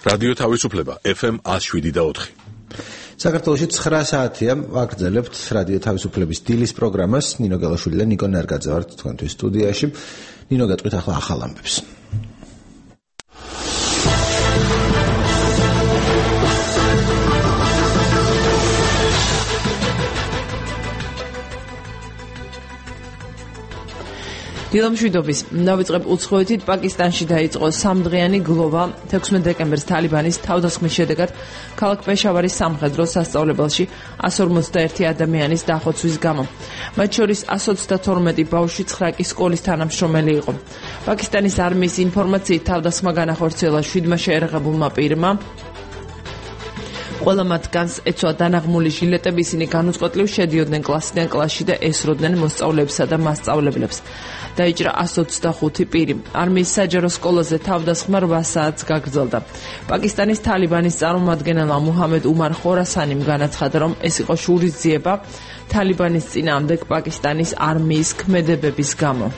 რადიო თავისუფლება FM 107.4. საქართველოში 9 საათია ვაგრძელებთ რადიო თავისუფლების დილის პროგრამას. ნინო გელაშვილი და ნიკო ნარგაძე ვართ თქვენთვის სტუდიაში. ნინო გეტყვით ახლა ახალ ამბებს. დილამშვიდობის დავიწყებ უცხოეთით. პაკისტანში დაიწყო სამდღიანი გლოვა 16 დეკემბერს თალიბანის თავდასხმის შედეგად ქალაქ პეშავარის სამხედრო სასწავლებელში 151 ადამიანის დახოცვის გამო. მათ შორის 132 ბავშვი 9 კი სკოლის თანამშრომელი იყო. პაკისტანის არმიის ინფორმაციით თავდასხმა განახორციელა 7 შეერაღებულმა პირმა. ყველა მათგანს ეცვა დანაღმული ჟილეტები, ისინი განუწყვეტლივ შედიოდნენ კლასიდან კლასში და ესროდნენ მოსწავლეებსა და მასწავლებლებს. დაიჭრა 125 პირი. არმიის საჯარო სკოლაზე თავდასხმა 8 საათს გაგრძელდა. პაკისტანის თალიბანის წარმომადგენელმა მუჰამედ უმარ ხორასანიმ განაცხადა, რომ ეს იყო შურისძიება თალიბანის წინააღმდეგ პაკისტანის არმიის ქმედებების გამო.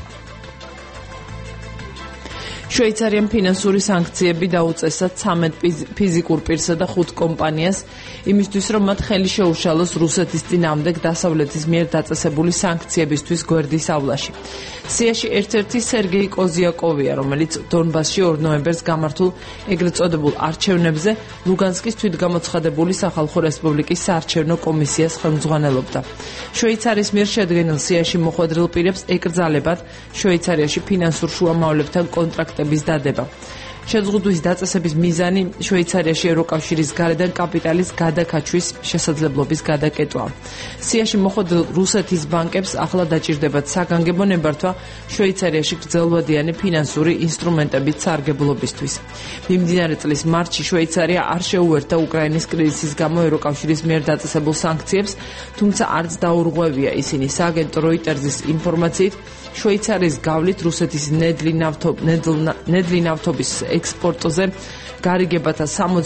შვეიცარიამ ფინანსური სანქციები დაუწესა 13 ფიზიკურ პირსა და 5 კომპანიას იმისთვის, რომ მათ ხელი შეუშალოს რუსეთის წინააღმდეგ დასავლეთის მიერ დაწესებული სანქციებისთვის გვერდის ავლაში. სიაში ერთ-ერთი სერგეი კოზიაკოვია, რომელიც დონბასში 2 ნოემბერს გამართულ ეგრეთ წოდებულ არჩევნებზე ლუგანსკის თვითგამოცხადებული სახალხო რესპუბლიკის საარჩევნო კომისიას ხელმძღვანელობდა. შვეიცარიის მიერ შედგენილ სიაში მოხვედრილ პირებს ეკრძალებათ შვეიცარიაში ფინანსურ შუამავლებთან კონტრაქტების დადება. შეზღუდვის დაწესების მიზანი შვეიცარიაში ევროკავშირის გარედან კაპიტალის გადაკაჩვის შესაძლებლობის გადაკეტვა. სიაში მოხვედრილ რუსეთის ბანკებს ახლა დაჭირდებათ საგანგებო ნებართვა შვეიცარიაში გრძელვადიანი ფინანსური ინსტრუმენტების სარგებლობისთვის. მიმდინარე წლის მარტში შვეიცარია არ შეუერთდა უკრაინის კრიზისის გამო ევროკავშირის მიერ დაწესებულ სანქციებს, თუმცა არც დაურღვევია ისინი. სააგენტო როიტერსის ინფორმაციით, შვეიცარიის გავლით რუსეთის ნედლი ნავთობის ექსპორტზე გარიგებათა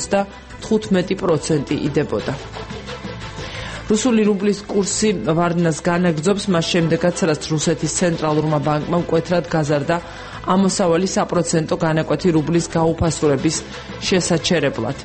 75% იდებოდა. რუსული რუბლის კურსი ვარდნას განაგრძობს მას შემდეგაც, რაც რუსეთის ცენტრალურმა ბანკმა მკვეთრად გაზარდა ამოსავალი საპროცენტო განაკვეთი რუბლის გაუფასურების შესაჩერებლად.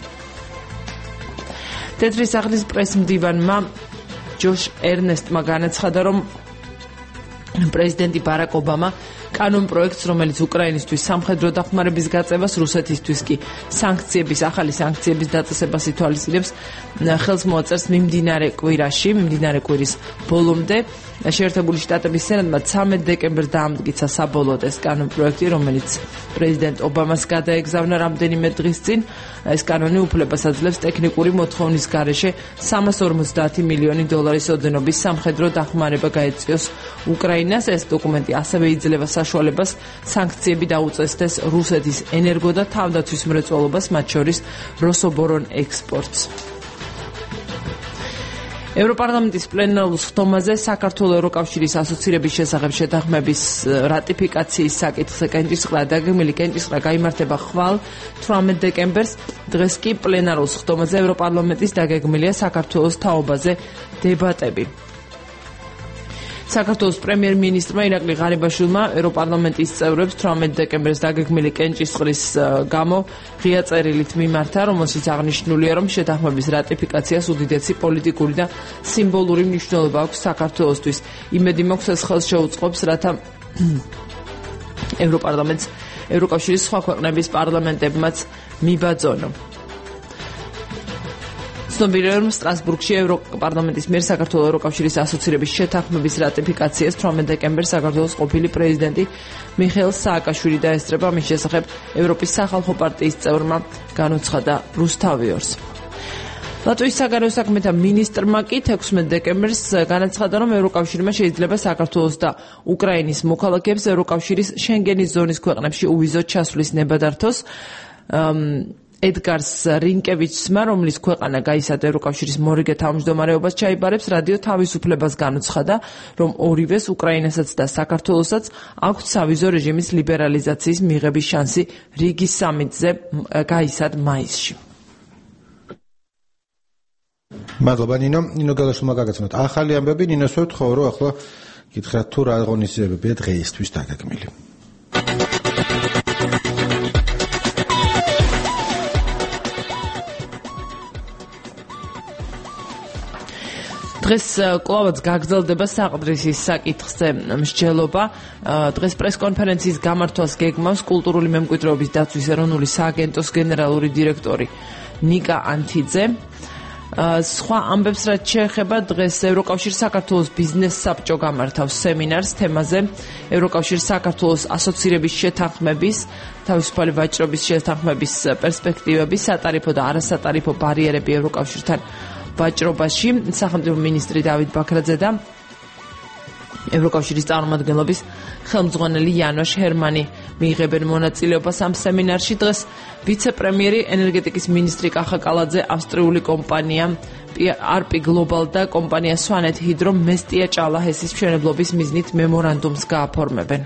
თეთრი სახლის პრესმდივანმა ჯოშ ერნესტმა განაცხადა, რომ პრეზიდენტი ბარაკ ობამა კანონპროექტს, რომელიც უკრაინისთვის სამხედრო დახმარების გაწევას, რუსეთისთვის კი ახალი სანქციების დაწესებას ითვალისწინებს, ხელს მოაწერს მიმდინარე კვირის ბოლომდე. შეერთებული შტატების სენატმა 13 დეკემბერს დაამტკიცა საბოლოოდ ეს კანონპროექტი, რომელიც პრეზიდენტ ობამას გადაეგზავნა რამდენიმე დღის წინ. ეს კანონი უფლებას აძლევს ტექნიკური მოთხოვნის გარეშე 350 მილიონი დოლარის ოდენობის სამხედრო დახმარება გაეწიოს უკრაინას. ეს დოკუმენტი ასევე იძლევა საშუალებას სანქციები დაუწესდეს რუსეთის ენერგო და თავდაცვის მრეწველობას, მათ შორის როსობორონ ექსპორტს. ევროპარლამენტის პლენარულ ხდომაზე საქართველოს ევროკავშირის ასოცირების შესახებ შეთანხმების რატიფიკაციის საკითხზე დაგეგმილი კენჭისყრა გაიმართება ხვალ 18 დეკემბერს. დღეს კი პლენარულ ხდომაზე ევროპარლამენტის დაგეგმილია საქართველოს თაობაზე დებატები. საქართველოს პრემიერ-მინისტრმა ირაკლი ღარიბაშვილმა ევროპარლამენტის წევრებს 18 დეკემბერს დაგეგმილი კენჭისყრის გამო ღია წერილით მიმართა, რომელშიც აღნიშნულია, რომ შეთანხმების რატიფიკაციას უდიდესი პოლიტიკური და სიმბოლური მნიშვნელობა აქვს საქართველოსთვის. იმედი მაქვს, ეს ხელს შეუწყობს, რათა ევროპარლამენტს ევროკავშირის სხვა ქვეყნების პარლამენტებმაც მიბაძონო. ცნობილია, რომ სტრასბურგში ევროპარლამენტის მიერ საქართველოს ევროკავშირის ასოცირების შეთანხმების რატიფიკაციას 18 დეკემბერს საქართველოს ყოფილი პრეზიდენტი მიხეილ სააკაშვილი დაესწრება. მის შესახებ ევროპის სახალხო პარტიის წევრმა განუცხადა რუსთავიორს. ლატვიის საგარეო საქმეთა მინისტრმა კი 16 დეკემბერს განაცხადა, რომ ევროკავშირმა შეიძლება საქართველოს და უკრაინის მოქალაქეებს ევროკავშირის შენგენის ზონის ქვეყნებში უვიზოდ ჩასვლის ნება დართოს. ედგარს რინკევიჩსმა, რომლის ქვეყანა გაიცადა ევროკავშირის მორიგე თავმჯდომარეობას ჩაიბარებს, რადიო თავისუფლებას განუცხადა, რომ ორივეს უკრაინასაც და საქართველოსაც აქვთ სავიზო რეჟიმის ლიბერალიზაციის მიღების შანსი რიგის სამიტზე გაიცად მაისში. მადლობა ნინო გელაშვილმა გაგაცნოთ ახალი ამბები. ნინოს ვეთხოვ, რომ ახლა გითხრათ თუ რა აღონისებებია დღეისთვის დაგეგმილი. დღეს კლავაც გაგრძელდება საყდრისის საკითხზე მსჯელობა. დღეს პრესკონფერენციის გამართვას გეგმავს კულტურული მემკვიდრეობის დაცვის ეროვნული სააგენტოს გენერალური დირექტორი ნიკა ანთიძე. სხვა ამბებს რაც შეეხება დღეს ევროკავშირ საქართველოს ბიზნეს საბჭო გამართავს სემინარს თემაზე ევროკავშირ საქართველოს ასოცირების შეთანხმების თავისუფალი ვაჭრობის შეთანხმების პერსპექტივები სატარიფო და არასატარიფო ბარიერები ევროკავშირთან ვაჭრობაში. სახელმწიფო მინისტრი დავით ბაქრაძე და ევროკავშირის წარმომადგენლობის ხელმძღვანელი იანოშ ჰერმანი მიიღებენ მონაწილეობას ამ სემინარში. დღეს ვიცე-პრემიერი ენერგეტიკის მინისტრი კახა კალაძე, ავსტრიული კომპანია RP Global და კომპანია Swanet Hydro მესტია ჭალაჰესის მშენებლობის მიზნით მემორანდუმს გააფორმებენ.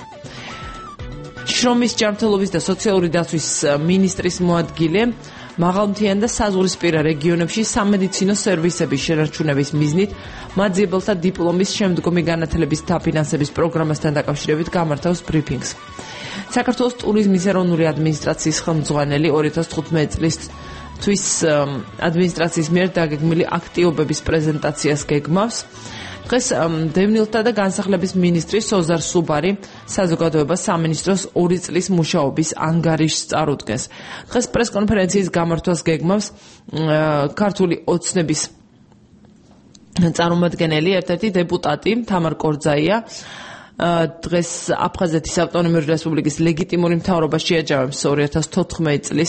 შრომის ჯანმრთელობის და სოციალური დაცვის მინისტრის მოადგილე მაღალმთიან და საზღვრისპირა რეგიონებში სამედიცინო სერვისების შენარჩუნების მიზნით მაძიებელთა დიპლომის შემდგომი განათლების დაფინანსების პროგრამასთან დაკავშირებით გამართავს ბრიფინგს. საქართველოს ტურიზმის ეროვნული ადმინისტრაციის ხელმძღვანელი 2015 წლისთვის ადმინისტრაციის მიერ დაგეგმილი აქტივობების პრეზენტაციას გეგმავს. დღეს დევნილთა და განსახლების მინისტრი სოზარ სუბარი საზოგადოებას სამინისტროს 2 წლის მუშაობის ანგარიშს წარუდგენს. დღეს პრესკონფერენციის გამართვას გეგმავს ქართული ოცნების წარმომადგენელი ერთ-ერთი დეპუტატი თამარ კორძაია. დღეს აფხაზეთის ავტონომიური რესპუბლიკის ლეგიტიმური მთავრობა შეაჯამებს 2014 წლის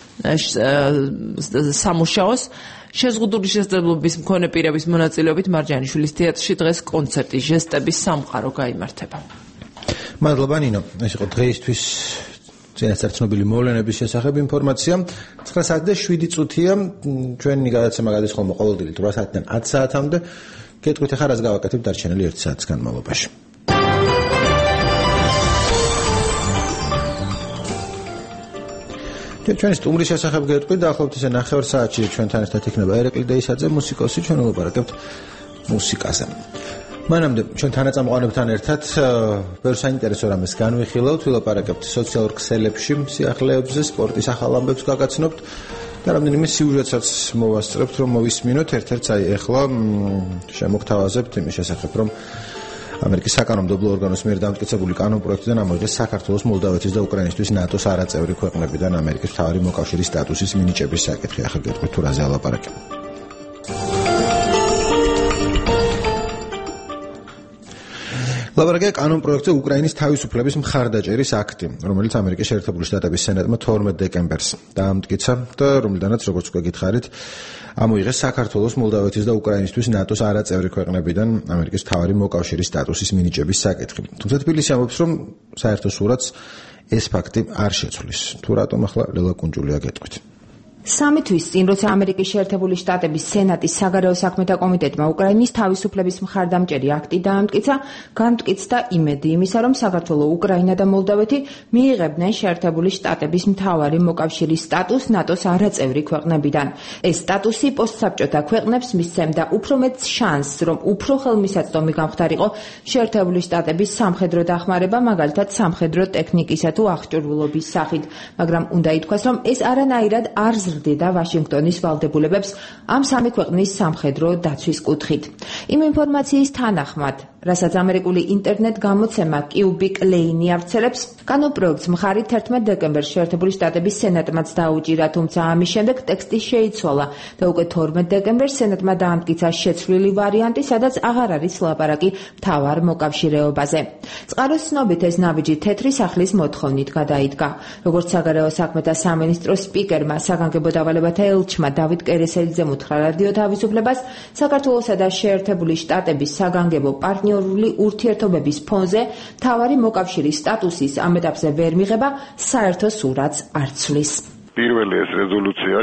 სამუშაოს. შეზღუდული შესაძლებლობის მქონე პირების მონაწილეობით მარჯანიშვილის თეატრში დღეს კონცერტი ჟესტების სამყარო გაიმართება. მადლობა ნინო. ეს იყო დღეისთვის წინასწარ ცნობილი მოვლენების შესახებ ინფორმაცია. 9 საათი და 7 წუთია. ჩვენი გადაცემა გადის ხოლმე ყოველდღიურ 8 საათიდან 10 საათამდე. გეტყვით ახლა რას გავაკეთებ დარჩენილი 1 საათის განმავლობაში. ჩვენი სტუმრის შესახებ გეტყვით და ახლობთ ესე 9 საათში ჩვენთან ერთად იქნება ერეკლი დეისაძე, მუსიკოსი, ჩვენ ვილაპარაკებთ მუსიკაზე. მანამდე ჩვენ თანაწამყვანებთან ერთად ბევრ საინტერესო რამეს განვიხილავთ, ვილაპარაკებთ სოციალურ ქსელებში სიახლეებზე, სპორტის ახალ ამბებს გაგაცნობთ და რამდენიმე სიუჟეტსაც მოვასწრებთ, რომ მოვისმინოთ ერთ-ერთს აი ეხლა შემოგთავაზებთ იმის შესახებ, რომ ამერიკის საკანონმდებლო ორგანოს მიერ დამტკიცებული კანონპროექტიდან ამოიღეს საქართველოს, მოლდავეთის და უკრაინისთვის ნატოს არაწევრი ქვეყნებიდან ამერიკის მთავარი მოკავშირის სტატუსის მინიჭების საკითხი. ახლა გეტყვით თუ რაზე ალაპარაკებ. ლაპარაკია კანონპროექტზე უკრაინის თავისუფლების მხარდაჭერის აქტი, რომელიც ამერიკის შეერთებული შტატების სენატმა 12 დეკემბერს დაამტკიცა და რომლიდანაც, როგორც უკვე გითხარით, ამოიღეს საქართველოს, მოლდავეთის და უკრაინისთვის ნატოს არაწევრი ქვეყნებიდან ამერიკის მთავარი მოკავშირის სტატუსის მინიჭების საკითხი. თუმცა თბილისი ამბობს, რომ საერთო სურათს ეს ფაქტი არ შეცვლის. თუ რატომ ახლა ლელა კუნჯულია გეტყვით. 3 თვის წინ, როცა ამერიკის შეერთებული შტატების სენატის საგარეო საქმეთა კომიტეტმა უკრაინის თავისუფლების მხარდამჭერი აქტი დაამტკიცა, გამტკიცდა იმედი იმისა, რომ საქართველოს, უკრაინა და მოლდავეთი მიიღებდნენ შეერთებული შტატების მთავარი მოკავშირის სტატუსს ნატოს არაწევრი ქვეყნებიდან. ეს სტატუსი პოსტსაბჭოთა ქვეყნებს მისცემდა უფრო მეტ შანსს, რომ უფრო ხელმისაწვდომი გამხდარიყო შეერთებული შტატების სამხედრო დახმარება, მაგალითად სამხედრო ტექნიკისა თუ აღჭურვილობის სახით, მაგრამ უნდა ითქვას, რომ ეს არანაირად არ ზრდიდა ვაშინგტონის ვალდებულებებს ამ სამი ქვეყნის სამხედრო დაცვის კუთხით. იმ ინფორმაციის თანახმად, რასაც ამერიკული ინტერნეტ გამოცემა QB Klein-ი ავრცელებს, კანონპროექტს მხარი 11 დეკემბერს შეერთებული შტატების სენატმაც დაუჭირა, თუმცა ამის შემდეგ ტექსტი შეიცვალა და უკვე 12 დეკემბერს სენატმა დაამტკიცა შეცვლილი ვარიანტი, სადაც აღარ არის ლაპარაკი მთავარ მოკავშირეობაზე. წყაროს ცნობით ეს ნაბიჯი თეთრი სახლის მოთხოვნით გადაიდგა. როგორც საგარეო საქმეთა სამინისტროს სპიკერმა, საგანგებო დავალებათა ელჩმა დავით კერესელიძემ უთხრა რადიო თავისუფლებას, საქართველოსა და შეერთებული შტატების საგანგებო პარტნიორული ურთიერთობების ფონზე მთავარი მოკავშირის სტატუსის ამ ეტაპზე ვერ მიღება საერთო სურათს არ ცვლის. პირველი ეს რეზოლუცია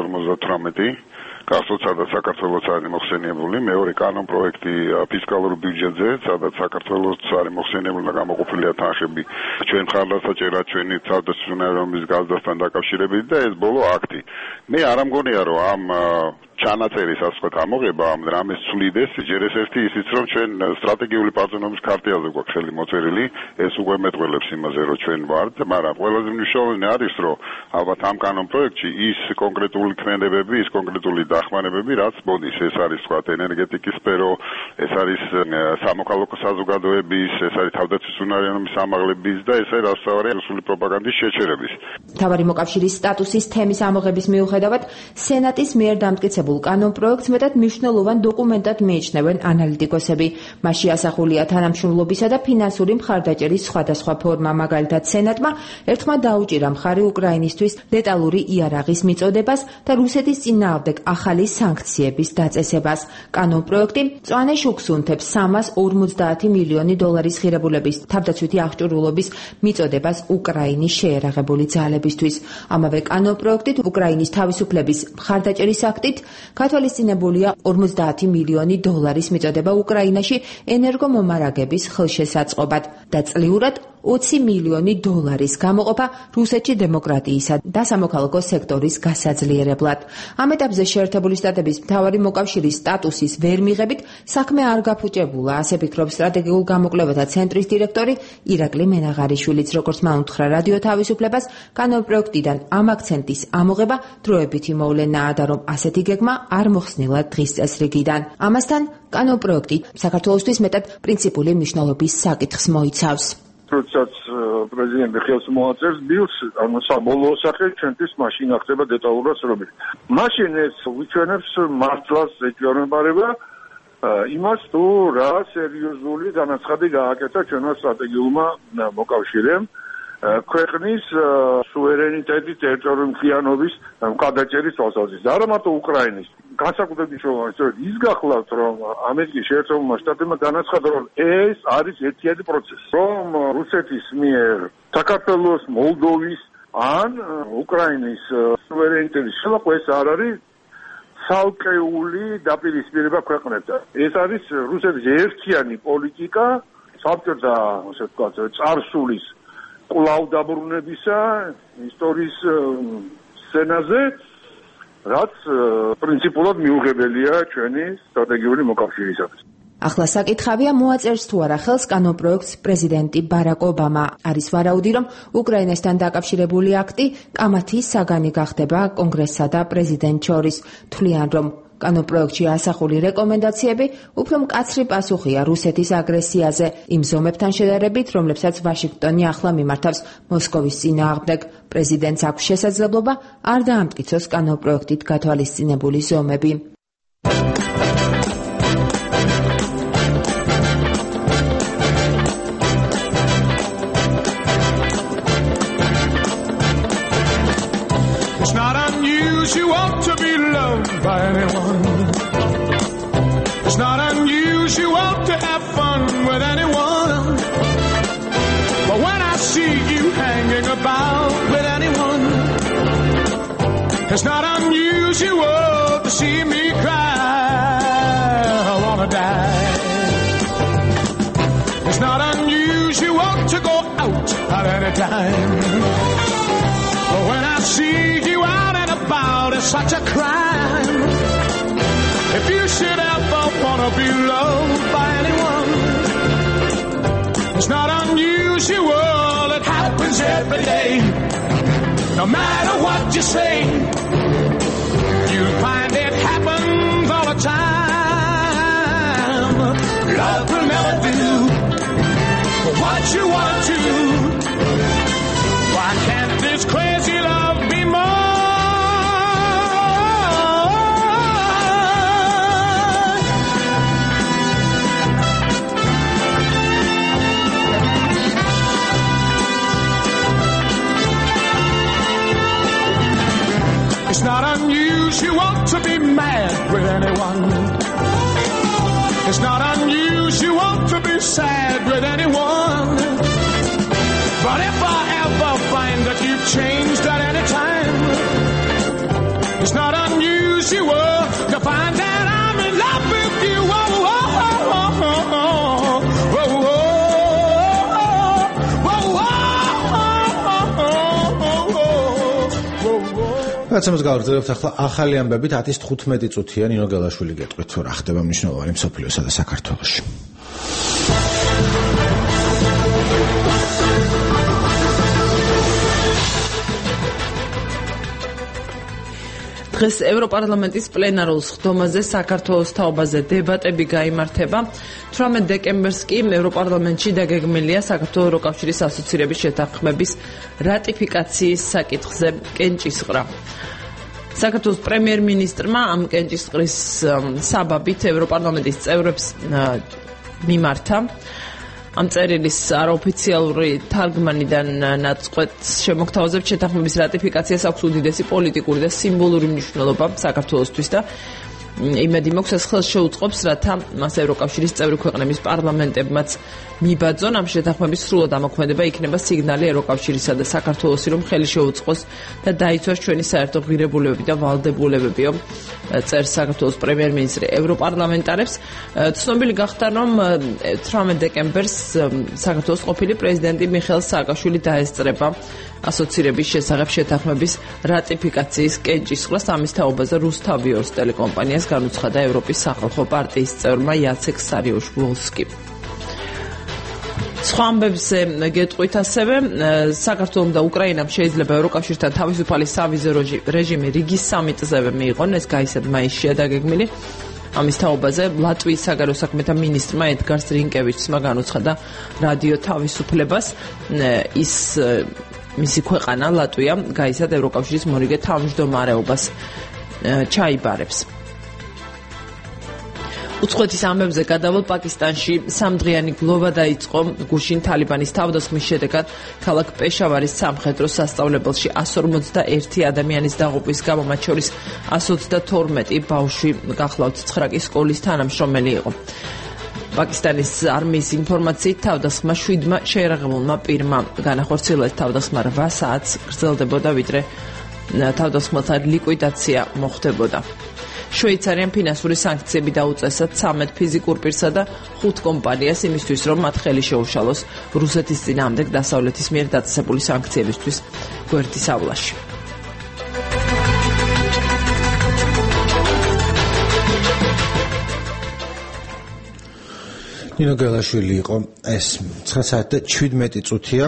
758 გახსოვთ, სადაც საქართველოს არის მოხსენიებული, მეორე კანონპროექტი ფისკალურ ბიუჯეტზე, სადაც საქართველოს არის მოხსენიებული და გამოყოფილია თანხები ჩვენ მხარდასაჭერად ჩვენი თავდაცვის უნარების გაზრდასთან დაკავშირებით და ეს ბოლო აქტი. მე არ ამგონია, რომ ამ ჩანაწერი სასწრაფოდ ამოღება ამ რამეს ცვლიდეს ჯერ ერთ-ერთი ისიც რომ ჩვენ სტრატეგიული პარტნიორობის ქარტიაზე გვაქვს ხელი მოწერილი ეს უკვე მეტყველებს იმაზე რომ ჩვენ ვართ მაგრამ ყველაზე მნიშვნელოვანი არის რომ ალბათ ამ კანონ პროექტში ის კონკრეტული ქმედებები ის კონკრეტული დახმარებები რაც მოდის ეს არის თქვათ ენერგეტიკის სფერო ეს არის სამოქალაქო საზოგადოების ეს არის თავდაცვის უნარიანობის სამაღლების და ეს არის რასთავარი რუსული პროპაგანდის შეჩერების მთავარი მოკავშირის სტატუსის თემის ამოღების მიუხედავად სენატის მიერ დამტკიცებულ კანონპროექტს მეტად მნიშვნელოვან დოკუმენტად მიიჩნევენ ანალიტიკოსები. მასში ასახულია თანამშრომლობისა და ფინანსური მხარდაჭერის სხვადასხვა ფორმა, მაგალითად სენატმა ერთმა დაუჭირა მხარი უკრაინისთვის დეტალური იარაღის მიწოდებას და რუსეთის წინააღმდეგ ახალი სანქციების დაწესებას. კანონპროექტი მწვანე შუქს უნთებს 350 მილიონი დოლარის ღირებულების თავდაცვითი აღჭურვილობის მიწოდებას უკრაინის შეერაღებული ძალებისთვის. ამავე კანონპროექტით უკრაინის თავისუფლების მხარდაჭერის აქტით გათვალისწინებულია 50 მილიონი დოლარის მიწოდება უკრაინაში ენერგომომარაგების ხელშესაწყობად და წლიურად 20 მილიონი დოლარის გამოყოფა რუსეთში დემოკრატიისა და სამოქალაქო სექტორის გასაძლიერებლად. ამ ეტაპზე შეერთებული შტატების მთავარი მოკავშირის სტატუსის ვერ მიღებით საქმე არ გაფუჭებულა, ასე ფიქრობს სტრატეგიულ გამოკვლევათა ცენტრის დირექტორი ირაკლი მენაღარიშვილიც, როგორც მაუნთხრა რადიო თავისუფლებას, კანონპროექტიდან ამ აქცენტის ამოღება დროებითი მოვლენაა და რომ ასეთი გეგმა არ მოხსნილა დღის წესრიგიდან. ამასთან კანონპროექტი საქართველოსთვის მეტად პრინციპული მნიშვნელობის საკითხს მოიცავს. როდესაც პრეზიდენტი ხელს მოაწერს ბილს, ანუ საბოლოო სახე ჩვენთვის მაშინ ახდება დეტალურად სრომით. მაშინ ეს ვიჩვენებს მართლაც ეჭვმარება იმას, თუ რა სერიოზული განაცხადი გააკეთა ჩვენმა სტრატეგიულმა მოკავშირემ ქვეყნის სუვერენიტეტის ტერიტორიული მთლიანობის მხარდაჭერის თვალსაზრისით. არა მარტო უკრაინის. განსაკუთრებით მნიშვნელოვანი ის გახლავთ, რომ ამერიკის შეერთებულმა შტატებმა განაცხადა, რომ ეს არის ერთიანი პროცესი, რომ რუსეთის მიერ საქართველოს, მოლდოვის ან უკრაინის სუვერენიტეტის შელახვა ეს არ არის ცალკეული დაპირისპირება ქვეყნებთან. ეს არის რუსეთის ერთიანი პოლიტიკა, საბჭოთა, ასე ვთქვათ, წარსულის კვლავ დაბრუნებისა ისტორიის სცენაზე, რაც პრინციპულად მიუღებელია ჩვენი სტრატეგიული მოკავშირისათვის. ახლა საკითხავია მოაწერს თუ არა ხელს კანონპროექტს პრეზიდენტი ბარაკ ობამა. არის ვარაუდი, რომ უკრაინასთან დაკავშირებული აქტი კამათის საგანი გახდება კონგრესსა და პრეზიდენტს შორის. თვლიან, რომ კანონპროექტში ასახული რეკომენდაციები უფრო მკაცრი პასუხია რუსეთის აგრესიაზე იმ ზომებთან შედარებით, რომლებსაც ვაშინგტონი ახლა მიმართავს მოსკოვის წინააღმდეგ. პრეზიდენტს აქვს შესაძლებლობა არ დაამტკიცოს კანონპროექტით გათვალისწინებული ზომები. By anyone. It's not unusual to have fun with anyone. But when I see you hanging about with anyone, it's not unusual to see me cry. I wanna die. It's not unusual to go out at any time. But when I see you out and about, it's such a crime. If you should ever wanna be loved by anyone, it's not unusual, it happens every day. No matter what you say, you'll find it happens all the time. Love will never do what you want to. Why can't this crazy love be more? It's not unusual to be mad with anyone. It's not unusual to be sad with anyone. But if I ever find that you've changed at any time, it's not unusual to find that I'm in love with you. Whoa, whoa, whoa, whoa, whoa, whoa, whoa, whoa, whoa, whoa, whoa. რაცემს გავაგრძელებთ ახლა ახალი ამბებით 10:15 წუთია ნინო გელაშვილი გეტყვით თუ რა ხდება მნიშვნელოვანი მსოფლიოსა და საქართველოში. დღეს ევროპარლამენტის პლენარულ სხდომაზე საქართველოს თაობაზე დებატები გაიმართება. 18 დეკემბერს კი ევროპარლამენტში დაგეგმილია საქართველოს ევროკავშირის ასოცირების შეთანხმების რატიფიკაციის საკითხზე კენჭისყრა. საქართველოს პრემიერ-მინისტრმა ამ კენჭისყრის საბაბით ევროპარლამენტის წევრებს მიმართა. ამ წერილის არაოფიციალური თარგმანიდან ნაწყვეტს შემოგთავაზებთ შეთანხმების რატიფიკაციას აქვს უდიდესი პოლიტიკური და სიმბოლური მნიშვნელობა საქართველოსთვის და იმედი მაქვს ეს ხელს შეუწყობს, რათა მას ევროკავშირის წევრი ქვეყნების პარლამენტებმაც მიბაძონ ამ შეთანხმების სრულად ამოქმედება იქნება სიგნალი ევროკავშირისა და საქართველოსი, რომ ხელი შეუწყოს და დაიცვას ჩვენი საერთო ღირებულებები და ვალდებულებებიო. წერს საქართველოს პრემიერ-მინისტრი ევროპარლამენტარებს. ცნობილი გახდა, რომ 18 დეკემბერს საქართველოს ყოფილი პრეზიდენტი მიხეილ სააკაშვილი დაესწრება ასოცირების შესახებ შეთანხმების რატიფიკაციის კენჭისყრას. ამის თაობაზე რუსთავიორს ტელეკომპანიას განუცხადა ევროპის სახალხო პარტიის წევრმა იაცეკ სარიუშ-ვოლსკიმ. სხვა ამბებზე გეტყვით ასევე საქართველოს და უკრაინამ შეიძლება ევროკავშირთან თავისუფალი სავიზო რეჟიმი რიგის სამიტზევე მიიღონ, ეს გაიცეთ მაისშია დაგეგმილი. ამის თაობაზე ლატვიის საგარეო საქმეთა მინისტრმა ედგარ რინკევიჩსმა განუცხადა რადიო თავისუფლებას. ის მისი ქვეყანა ლატვია გაიცათ ევროკავშირის მორიგე თავმჯდომარეობას ჩაიბარებს. უცხოეთის ამბებზე გადავალ პაკისტანში სამდღიანი გლოვა დაიწყო გუშინ თალიბანის თავდასხმის შედეგად ქალაქ პეშავარის სამხედრო სასწავლებელში 151 ადამიანის დაღუპვის გამო მათ შორის 132 ბავშვი გახლავთ 9 კი სკოლის თანამშრომელი იყო. პაკისტანის არმიის ინფორმაციით თავდასხმა 7 შეერაღებულმა პირმა განახორციელეს. თავდასხმა 8 საათს გრძელდებოდა, ვიდრე თავდასხმელთა ლიკვიდაცია მოხდებოდა. შვეიცარიამ ფინანსური სანქციები დაუწესა 13 ფიზიკურ პირსა და 5 კომპანიას იმისთვის, რომ მათ ხელი შეუშალოს რუსეთის წინააღმდეგ დასავლეთის მიერ დაწესებული სანქციებისთვის გვერდის ავლაში. ნინო გელაშვილი იყო ეს 9 საათი და 17 წუთია.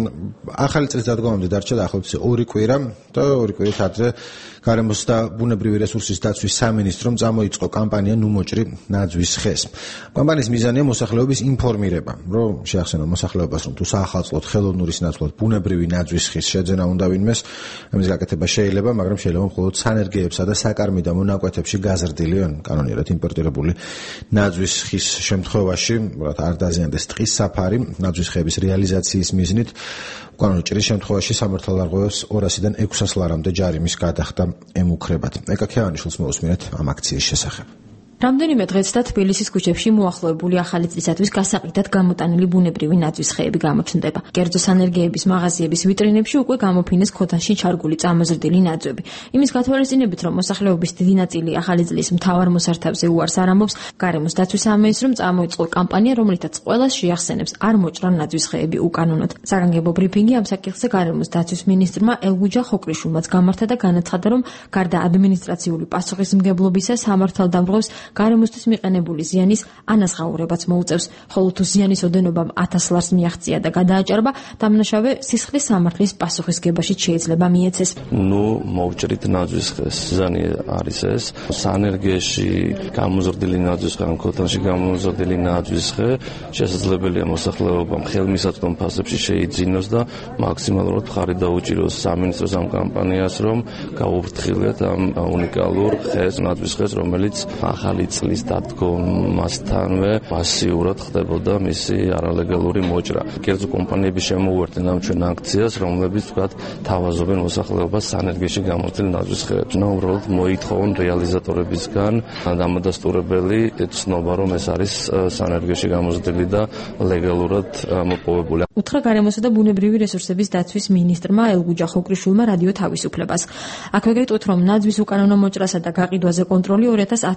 ახალი წლის დადგომამდე დარჩა დაახლოებით 2 კვირა და 2 კვირით ადრე გარემოს და ბუნებრივი რესურსის დაცვის სამინისტრომ წამოიწყო კამპანია ნუ მოჭრი ნაძვის ხეს. კამპანიის მიზანია მოსახლეობის ინფორმირება, რომ შეახსენონ მოსახლეობას, რომ თუ საახალწლოდ ხელოვნურის ნაცვლად ბუნებრივი ნაძვის ხის შეძენა უნდა ვინმეს, ამის გაკეთება შეიძლება, მაგრამ შეიძლება მხოლოდ სანერგეებსა და საკარმიდო მონაკვეთებში გაზრდილი, კანონიერად იმპორტირებული ნაძვის ხის შემთხვევაში არ დაზიანდეს ტყის საფარი. ნაძვის ხეების რეალიზაციის მიზნით უკანონო ჭრის შემთხვევაში სამართალდამცავებს 200-დან 600 ლარამდე ჯარიმის გადახდა ემუქრებათ. ეკა ქევანიშვილს მოусმინეთ ამ აქციის შესახებ. რამდენიმე დღეც და თბილისის ქუჩებში მოახლოებული ახალი წლისათვის გასაყიდად გამოტანილი ბუნებრივი ნაძვის ხეები გამოჩნდება. კერძო სანერგეების მაღაზიების ვიტრინებში უკვე გამოფინეს ქოთანში ჩარგული წამოზრდილი ნაძვები. იმის გათვალისწინებით, რომ მოსახლეობის დიდი ნაწილი ახალი წლის მთავარ მოსართავზე უარს არ ამბობს, გარემოს დაცვის სამინისტრომ წამოიწყო კამპანია, რომლითაც ყველას შეახსენებს არ მოჭრა ნაძვის ხეები უკანონოდ. საგანგებო ბრიფინგი ამ საკითხზე გარემოს დაცვის მინისტრმა ელგუჯა ხოկრიშვილმაც გამართა და განაცხადა, რომ გარდა ადმინისტრაციული პასუხისმგებლობისა სამართალდამცავებს გარემოსთვის მიყენებული ზიანის ანაზღაურებაც მოუწევს, ხოლო თუ ზიანის ოდენობამ 1000 ლარს მიაღწია და გადააჭარბა, დამნაშავე სისხლის სამართლის პასუხისგებაში შეიძლება მიეცეს. მოვჭრით ნაძვის ხეს. ზიანი არის ეს სანერგეში გამოზრდილი ნაძვის ხე, ქოთანში გამოზრდილი ნაძვის ხე, შესაძლებელია მოსახლეობამ ხელმისაწვდომ ფასებში შეიძინოს და მაქსიმალურად მხარი დაუჭიროს სამინისტროს ამ კამპანიას, რომ გაუფრთხილეთ ამ უნიკალურ ხეს, ნაძვის ხეს, რომელიც ახალი წლის დადგომასთანვე მასიურად ხდებოდა მისი არალეგალური მოჭრა. კერძო კომპანიები შემოუერთდნენ ამ ჩვენ აქციას, რომლებიც თქვათ თავაზობენ მოსახლეობას სანერგეში გამოცდილ ნაძვის ხეებს. უბრალოდ მოითხოვონ რეალიზატორებისგან დამადასტურებელი ცნობა, რომ ეს არის სანერგეში გამოცდილი და ლეგალურად მოპოვებული. უთხრა გარემოსა და ბუნებრივი რესურსების დაცვის მინისტრმა ელგუჯა ხოკრიშვილმა რადიო თავისუფლებას. აქვე გეტყვით, რომ ნაძვის უკანონო მოჭრასა და გაყიდვაზე კონტროლი 2010 წლის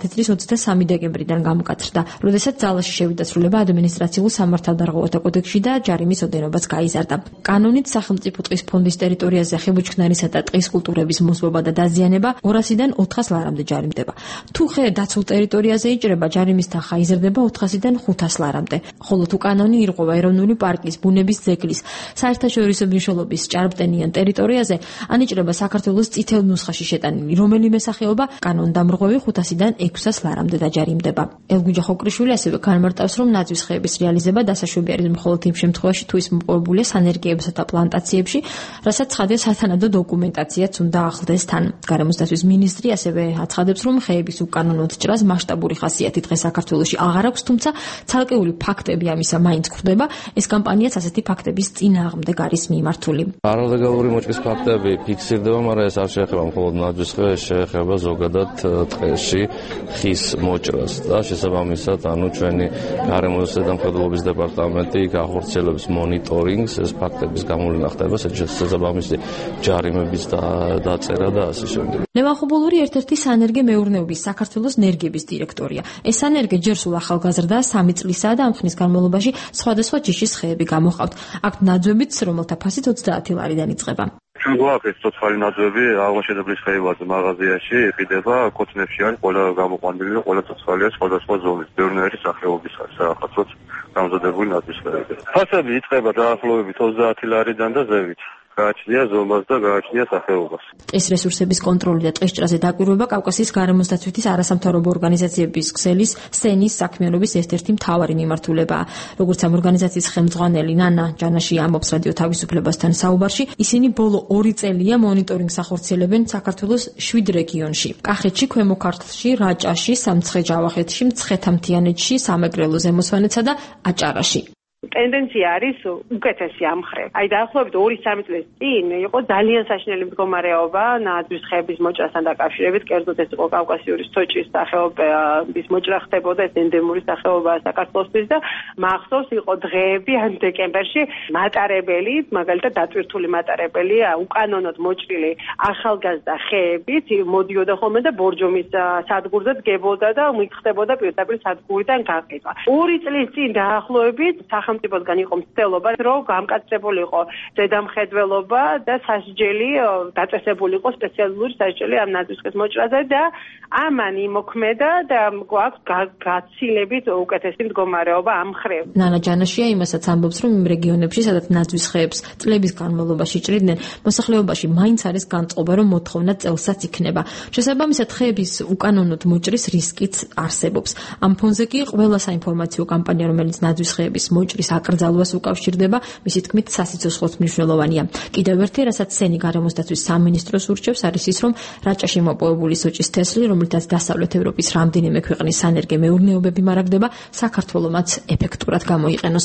2023 დეკემბრიდან გამოკეთდა, როდესაც ძალაში შევიდა სრულება ადმინისტრაციულ სამართალდარღვევათა კოდექსში და ჯარიმის ოდენობაც გაიზარდა. კანონით სახელმწიფო ტყის ფონდის ტერიტორიაზე ხებუჩქნარისა და ტყის კულტურების მოსვობა და დაზიანება 200-დან 400 ლარამდე ჯარიმდება. თუ ხე დაცულ ტერიტორიაზე იჭრება, ჯარიმის თანხა იზრდება 400-დან 500 ლარამდე. ხოლო თუ კანონი ირღვევა ეროვნული პარკის, ბუნების ძეგლის, საერთაშორისო მნიშვნელობის ჭარბტენიან ტერიტორიაზე, ანიჭრება საქართველოს წითელ ნუსხაში შეტანილი რომელიმე სახეობა, კანონდამრღვევი 500-დან 600 ლარამდე დაჯარიმდება. ელგუჯა ხოკრიშვილი ასევე განმარტავს, რომ ნაძვის ხეების რეალიზება დასაშვები არის მხოლოდ იმ შემთხვევაში, თუ ის მოპოვებულია სანერგეებსა და პლანტაციებში, რასაც ცხადია სათანადო დოკუმენტაციაც უნდა ახლდეს თან. გარემოს დაცვის მინისტრი ასევე აცხადებს, რომ ხეების უკანონოდ ჭრას მასშტაბური ხასიათი დღეს საქართველოში აღარ აქვს, თუმცა ცალკეული ფაქტები ამისა მაინც გვხვდება. ეს კამპანიაც ასეთი ფაქტების წინააღმდეგ არის მიმართული. არალეგალური მოჭრის ფაქტები ფიქსირდება, მაგრამ ეს არ შეეხება მხოლოდ ნაძვის ხეებს, შეეხება ზოგადად ტყეში ხის მოჭრას და შესაბამისად, ჩვენი გარემოს ზედამხედველობის დეპარტამენტი გახორციელებს მონიტორინგს, ეს ფაქტების გამოვლენა ხდება, შესაბამისი ჯარიმების დაწერა და ასე შემდეგ. ლევან ხუბულური ერთ-ერთი სანერგე მეურნეობის საქართველოს ნერგების დირექტორია. ეს სანერგე ჯერ სულ ახალგაზრდა 3 წლისაა და ამ ხნის განმავლობაში სხვადასხვა ჯიშის ხეები გამოჰყავთ. აქ ნაძვებიც, რომელთა ფასით 30 ლარიდან იწყება. ჩვენ გვაქვს ცოცხალი ნაძვები აღმაშენებლის ხეებაზე მაღაზიაში იყიდება, კოცნებში არის ყველა გამოყვანილი და ყველა ცოცხალია სხვადასხვა ზონის. ბევრი სახეობის არის რაღაცა გამზადებული ნაძვის ხეები. ფასები იწყება დაახლოებით 30 ლარიდან და ზევით. გააჩნია ზომას და გააჩნია სახეობას. ტყის რესურსების კონტროლი და ტყის ჭრაზე დაკვირვება კავკასიის გარემოს დაცვითის არასამთავრობო ორგანიზაციების ქსელის სენის საქმიანობის ერთ-ერთი მთავარი მიმართულებაა. როგორც ამ ორგანიზაციის ხელმძღვანელი ნანა ჯანაში ამბობს რადიო თავისუფლებასთან საუბარში, ისინი ბოლო 2 წელია მონიტორინგს ახორციელებენ საქართველოს 7 რეგიონში: კახეთში, ქვემო ქართლში, რაჭაში, სამცხე-ჯავახეთში, მცხეთა-მთიანეთში, სამეგრელო ზემოსვანეთსა და აჭარაში. ტენდენცია არის უკეთესი ამ ხრებ. დაახლოებით 2-3 წლის წინ იყო ძალიან საშინელი მდგომარეობა ნაძვის ხეების მოჭრასთან დაკავშირებით, კერძოდ ეს იყო კავკასიური სოჭის სახეობის მოჭრა ხდებოდა, ეს ენდემური სახეობაა საქართველოსთვის და მახსოვს იყო დღეები ან დეკემბერში მატარებელი, მაგალითად დატვირთული მატარებელი, უკანონოდ მოჭრილი ახალგაზრდა ხეებით მოდიოდა ხოლმე და ბორჯომის სადგურზე დგებოდა და მიხდებოდა პირდაპირ სადგურიდან გაყიდვა. 2 წლის წინ დაახლოებით სახელმწიფოსგან იყო მცდელობა, რომ გამკაცრებული იყო ზედამხედველობა და სასჯელი დაწესებული იყო სპეციალური სასჯელი ამ ნაძვის ხეების მოჭრაზე და ამან იმოქმედა და გვაქვს გაცილებით უკეთესი მდგომარეობა ამ ხრებ. ნანა ჯანაშია იმასაც ამბობს, რომ იმ რეგიონებში, სადაც ნაძვის ხეებს წლების განმავლობაში ჭრიდნენ, მოსახლეობაში მაინც არის განწყობა, რომ მოთხოვნა წელსაც იქნება. შესაბამისად, ხეების უკანონოდ მოჭრის რისკიც არსებობს. ამ ფონზე კი ყველა საინფორმაციო კამპანია, რომელიც ნაძვის ხეების მოჭრის აკრძალვას უკავშირდება, მისი თქმით, სასიცოცხლოდ მნიშვნელოვანია. კიდევ ერთი, რასაც სენი გარემოს დაცვის სამინისტროს ურჩევს, არის ის, რომ რაჭაში მოპოვებული სოჭის თესლი, რომელთაც დასავლეთ ევროპის რამდენიმე ქვეყნის სანერგე მეურნეობები მარაგდება, საქართველომაც ეფექტურად გამოიყენოს.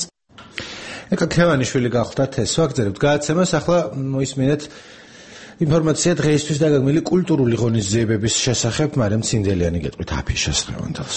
ეკა ქევანიშვილი გახლდათ ეს ვაგზავნებთ გააცემას, ახლა მოისმინეთ ინფორმაცია დღეისთვის დაგეგმილი კულტურული ღონისძიებების შესახებ, მარიამ ცინდელიანი გეტყვით აფიშას დღევანდელს.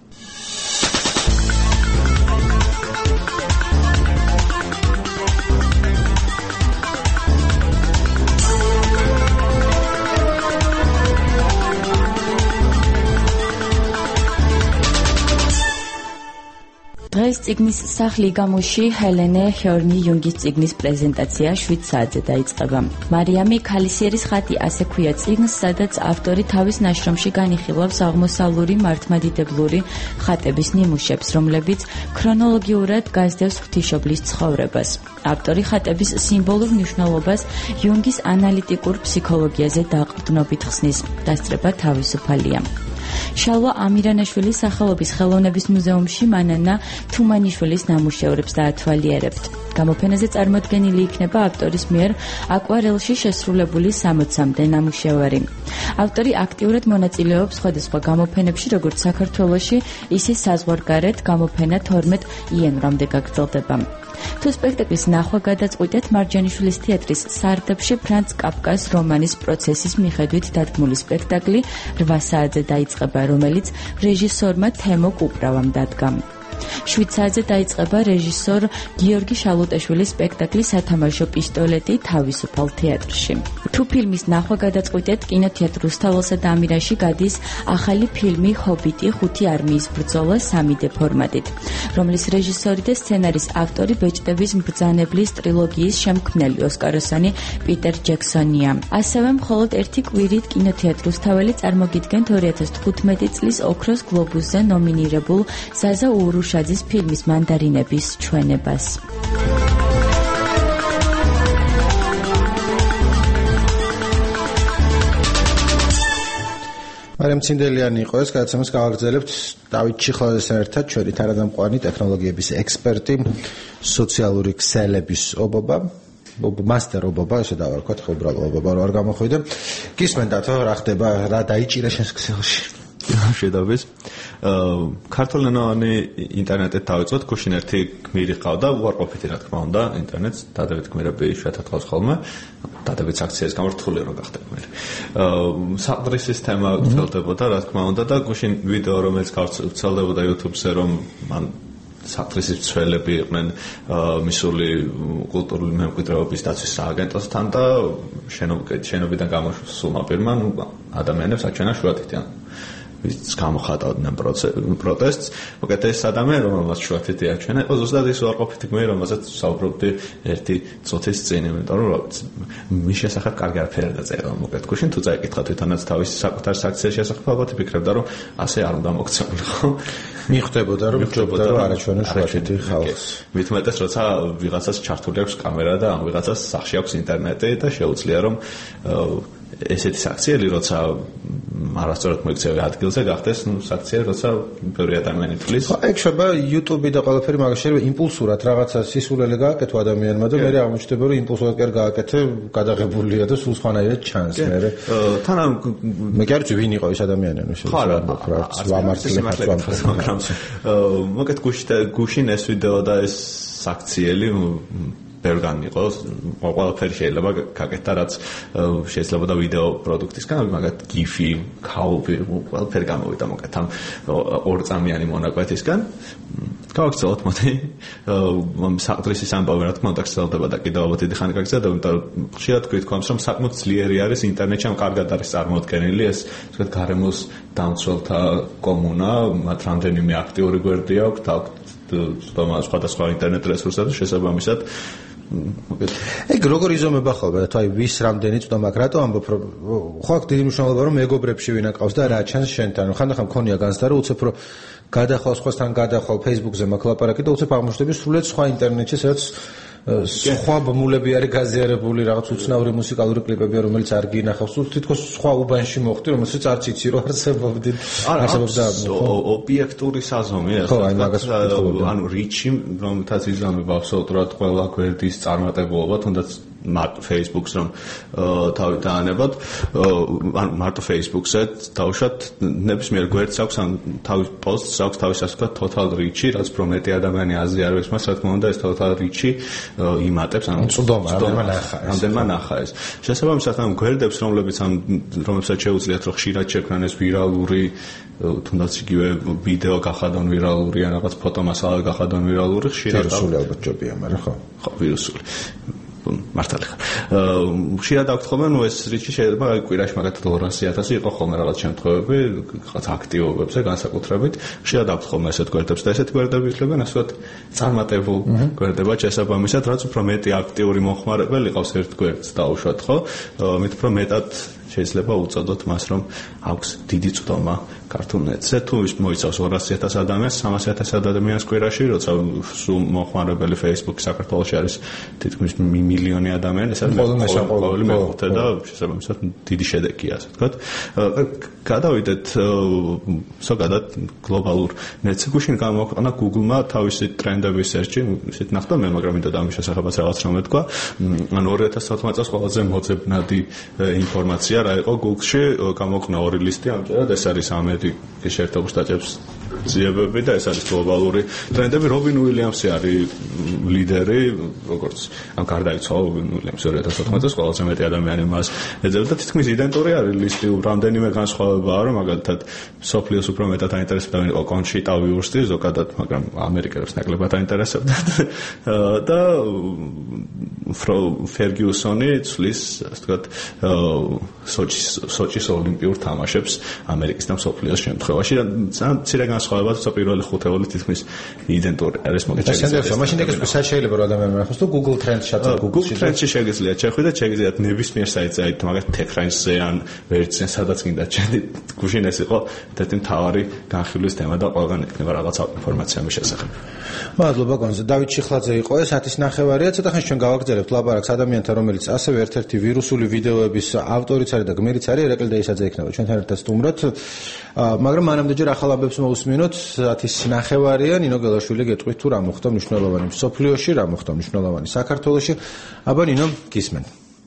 დღეს წიგნის სახლი გამოში ჰელენე ჰერნი იუნგის წიგნის პრეზენტაცია 7 საათზე დაიწყება. მარიამი ქალისიერის ხატი ასე ქვია წიგნს, სადაც ავტორი თავის ნაშრომში განიხილავს აღმოსავლური მართლმადიდებლური ხატების ნიმუშებს, რომლებიც ქრონოლოგიურად გასდევს ღვთისმშობლის ცხოვრებას. ავტორი ხატების სიმბოლურ მნიშვნელობას იუნგის ანალიტიკურ ფსიქოლოგიაზე დაყრდნობით ხსნის, დასწრება თავისუფალია. შალვა ამირანაშვილის სახელობის ხელოვნების მუზეუმში მანანა თუმანიშვილის ნამუშევრებს დაათვალიერებთ. გამოფენაზე წარმოდგენილი იქნება ავტორის მიერ აკვარელში შესრულებული 60-მდე ნამუშევარი. ავტორი აქტიურად მონაწილეობს სხვადასხვა გამოფენებში, როგორც საქართველოში, ისე საზღვარგარეთ. გამოფენა 12 იანვრამდე გაგრძელდება. თუ სპექტაკლის ნახვა გადაწყვიტეთ, მარჯანიშვილის თეატრის სარდაფში ფრანც კაფკას რომანის პროცესის მიხედვით დადგმული სპექტაკლი 8 საათზე დაიწყება, რომელიც რეჟისორმა თემო კუპრავამ დადგა. 7 საათზე დაიწყება რეჟისორ გიორგი შალუტაშვილის სპექტაკლი სათამაშო პისტოლეტი თავისუფალ თეატრში. თუ ფილმის ნახვა გადაწყვიტეთ, კინოთეატრ რუსთაველსა და ამირაში გადის ახალი ფილმი ჰობიტი 5 არმიის ბრძოლა 3D ფორმატით, რომლის რეჟისორი და სცენარის ავტორი ბეჭდების მბრძანებლის ტრილოგიის შემქმნელი ოსკაროსანი პიტერ ჯექსონია. ასევე მხოლოდ ერთი კვირით კინოთეატრ რუსთაველი წარმოგიდგენთ 2015 წლის ოქროს გლობუსზე ნომინირებულ ზაზა ურუშაძის ფილმის მანდარინების ჩვენებას. მარიამ ცინდელიანი იყო ეს, გადაცემას გავაგრძელებთ დავით ჩიხლაძესთან ერთად, ჩვენი თანადამყვანი ტექნოლოგიების ექსპერტი, სოციალური ქსელების ობობა, მასტერ ობობა, ესე დავარქვათ, ხო უბრალოდ ობობა არ გამოხვიდე. გისმენდათ, რა ხდება, რა დაიჭირა შენს ქსელში? შედავის ქართულენოვანი ინტერნეტით დავიწყოთ, გუშინ ერთი გმირი ყავდა, უარყოფითი რა თქმა უნდა, ინტერნეტს დადებით გმირები იშვიათად ყავს ხოლმე, დადებით აქციების გამო რთული რომ გახდა გმირი. საყდრისის თემა გრძელდებოდა, რა თქმა უნდა, და გუშინ ვიდეო რომელიც გავრცელდებოდა YouTube-ზე, რომ მან საყდრისის მცველები იყვნენ მისული კულტურული მემკვიდრეობის დაცვის სააგენტოსთან და შენობიდან გამოსულმა პირმა ადამიანებს აჩვენა შუათითიან ვის გამოხატავდნენ პროტესტს. მოკეთ ეს ადამიანი, რომელმაც შუათითი აჩვენა, იყო ზუსტად ის უარყოფითი გმირი, რომელსაც საუბრობდი ერთი წუთის წინ, იმიტომ რომ მის შესახებ კარგი არაფერი არ დაწერა. მოკეთ გუშინ თუ წაიკითხა თვითონაც თავისი საკუთარ საქციელის შესახებ, ალბათ იფიქრებდა, რომ ასე არ უნდა მოქცეულიყო. მიხვდებოდა, რომ ჯობდა რომ არაჩვენო შუათითი ხალხს. მით უმეტეს, როცა ვიღაცას ჩართული აქვს კამერა და ამ ვიღაცას სახში აქვს ინტერნეტი და შეუძლია რომ ესეთი საქციელი, როცა არასწორად მოიქცევა ადგილზე, გახდეს საქციელი, როცა ბევრი ადამიანი თulis. ხო, ეგ შეება YouTube და ყველაფერი მაგას შეიძლება იმპულსურად რაღაცა სისულელე გააკეთო ადამიანმა და მე აღმოჩნდება, რომ იმპულსურად კი არ გააკეთე, გადაღებულია და სულ სხვანაირად ჩანს მე. თან მე კი არ ვიცი ვინ იყო ეს ადამიანი, ანუ მაგრამ მოკეთ გუშინ ეს ვიდეო და ეს საქციელი ბევრგან იყო, ყველაფერი შეიძლება გაკეთდა, რაც შეიძლება და ვიდეო პროდუქტისგან, მაგათ გიფი, ქაუპი, ყველაფერი გამოვიდა მოკეთ ამ ორწამიანი მონაკვეთისგან. გავაგრძელოთ მოდი. საყდრისის ამბავი რა თქმა უნდა გრძელდება და კიდევ ალბათ დიდი ხანი გაგრძელდება, იმიტომ რომ ხშირად გითხოვს, რომ საკმაოდ ძლიერი არის ინტერნეტში, ამ კარგად არის წარმოდგენილი ეს, თქვათ, გარემოს დამცველთა კომუნა, მათ რამდენიმე აქტიური გვერდი აქვს, სხვადასხვა ინტერნეტ რესურსებზე შესაბამისად ეგ როგორ იზომება ხოლმე, თუ აი ვის რამდენი წვდომა აქვს, რატო ამბობ, რომ ხო აქ დიდი მნიშვნელობა რომ მეგობრებში ვინ აკავს და რა ჩანს შენთან, ხანდახან მქონია განცდა რომ უცებ რომ გადახვალ სხვასთან გადახვალ Facebook-ზე მაქვს ლაპარაკი და უცებ აღმოჩნდები სრულიად სხვა ინტერნეტში, სადაც სხვა ბმულები არის გაზიარებული, რაღაც უცნაური მუსიკალური კლიპები, რომელიც არ გინახავს, თითქოს სხვა უბანში მოხდი, რომელსაც არც იცი რომ არსებობდნენ. არსებობდა ობიექტური საზომი, ანუ რიჩი, რომელთაც იზამება აბსოლუტურად ყველა გვერდის წარმატებულობა, თუნდაც მარტო Facebook-ს რომ თავი დაანებოთ, ანუ მარტო Facebook-ზე დავუშვათ ნებისმიერ გვერდს აქვს ან თავის პოსტს აქვს თავის ასე ვთქვათ total reach-ი, რაც უფრო მეტი ადამიანი აზიარებს მას, რა თქმა უნდა ეს total reach-ი იმატებს, ანუ რამდენმა ნახა ეს. შესაბამისად ამ გვერდებს, რომლებსაც შეუძლიათ რომ ხშირად შექმნან ეს ვირალური, თუნდაც იგივე ვიდეო გახადონ ვირალური ან რაღაც ფოტომასალა გახადონ ვირალური, ხშირად ვირუსული ალბათ ჯობია, მაგრამ ხო ვირუსული მართალი ხარ. ხშირად აქვთ ხოლმე, ნუ ეს რიჩი შეიძლება კვირაში მაგათად 200,000 იყო ხოლმე რაღაც შემთხვევები, რაღაც აქტივობებზე განსაკუთრებით. ხშირად აქვთ ხოლმე ესეთ გვერდებს და ესეთი გვერდები ითვლებიან ასეთ წარმატებულ გვერდებად შესაბამისად, რაც უფრო მეტი აქტიური მომხმარებელი ყავს ერთ გვერდს დაუშვათ, ხო? მით უფრო მეტად შეიძლება უწოდოთ მას, რომ აქვს დიდი წვდომა ქართულნეტზე, თუ ის მოიცავს 200,000 ადამიანს, 300,000 ადამიანს კვირაში, როცა სულ მომხმარებელი Facebook-ი საქართველოში არის თითქმის მილიონი ადამიანი, ეს არის ყოველი მეხუთე და შესაბამისად დიდი შედეგია, ასე ვთქვათ. გადავიდეთ ზოგადად გლობალურ ნეტზე. გუშინ გამოაქვეყნა Google-მა თავისი ტრენდების სერჩი, ისეთ ნახდა მე, მაგრამ მინდა ამის შესახებაც რაღაც რომ მეთქვა. ანუ 2019 წელს ყველაზე მოძებნადი ინფორმაცია რა იყო Google-ში, გამოაქვეყნა ორი ლისტი, ამჯერად ეს არის ამერიკის შეერთებულ შტატებში ძიებები და ეს არის გლობალური ტრენდები. რობინ უილიამსი არის ლიდერი, როგორც ამ გარდაიცვალა რობინ უილიამსი 2014 წელს ყველაზე მეტი ადამიანი მას ეძებდა და თითქმის იდენტური არის ლისტი. რამდენიმე განსხვავებაა, რომ მაგალითად სოფლიოს უფრო მეტად აინტერესებდა ვინმე კონშიტა ვიურსტი ზოგადად, მაგრამ ამერიკელებს ნაკლებად აინტერესებდა და ფერგიუსონი ცვლის, ასე ვთქვათ, სოჩის ოლიმპიურ თამაშებს ამერიკის და მსოფლიოს შემთხვევაში. ძალიან მცირე განსხვავება, თუმცა პირველი ხუთეული თითქმის იდენტური არის, მაგრამ შეიძლება მაშინ ეგეც შეიძლება რომ ადამიანმა ნახოს თუ Google Trends შევწერ Google Trends-ში შეგიძლიათ შეხვიდე და შეგიძლიათ nebismier საიტზე აით მაგალითად TechCrunch-ზე ან ვერცზე სადაც გინდა ჩენდით გუშინ ეს იყო ერთ-ერთი მთავარი განხილვის თემა და ყველგან იქნება რაღაცა ინფორმაცია მის შესახებ. მადლობა გონზე. დავით შიხლაძე იყო ეს 10:09. ცოტა ხანს ჩვენ გავაგრძელებთ ლაპარაკს ადამიანთან, რომელიც ასევე ერთ-ერთი ვირუსული ვიდეოების ავტორიც არის და გმირიც არის, ერეკლ დეისაძე იქნება ჩვენთან ერთად სტუმრად. მაგრამ მანამდე ჯერ ახალ ამბებს მოვუსმინოთ. 10:09. ნინო გელაშვილი გეტყვით თუ რა მოხდა მნიშვნელოვანი მსოფლიოში, რა მოხდა მნიშვნელოვანი საქართველოში. აბა ნინო, გისმენ.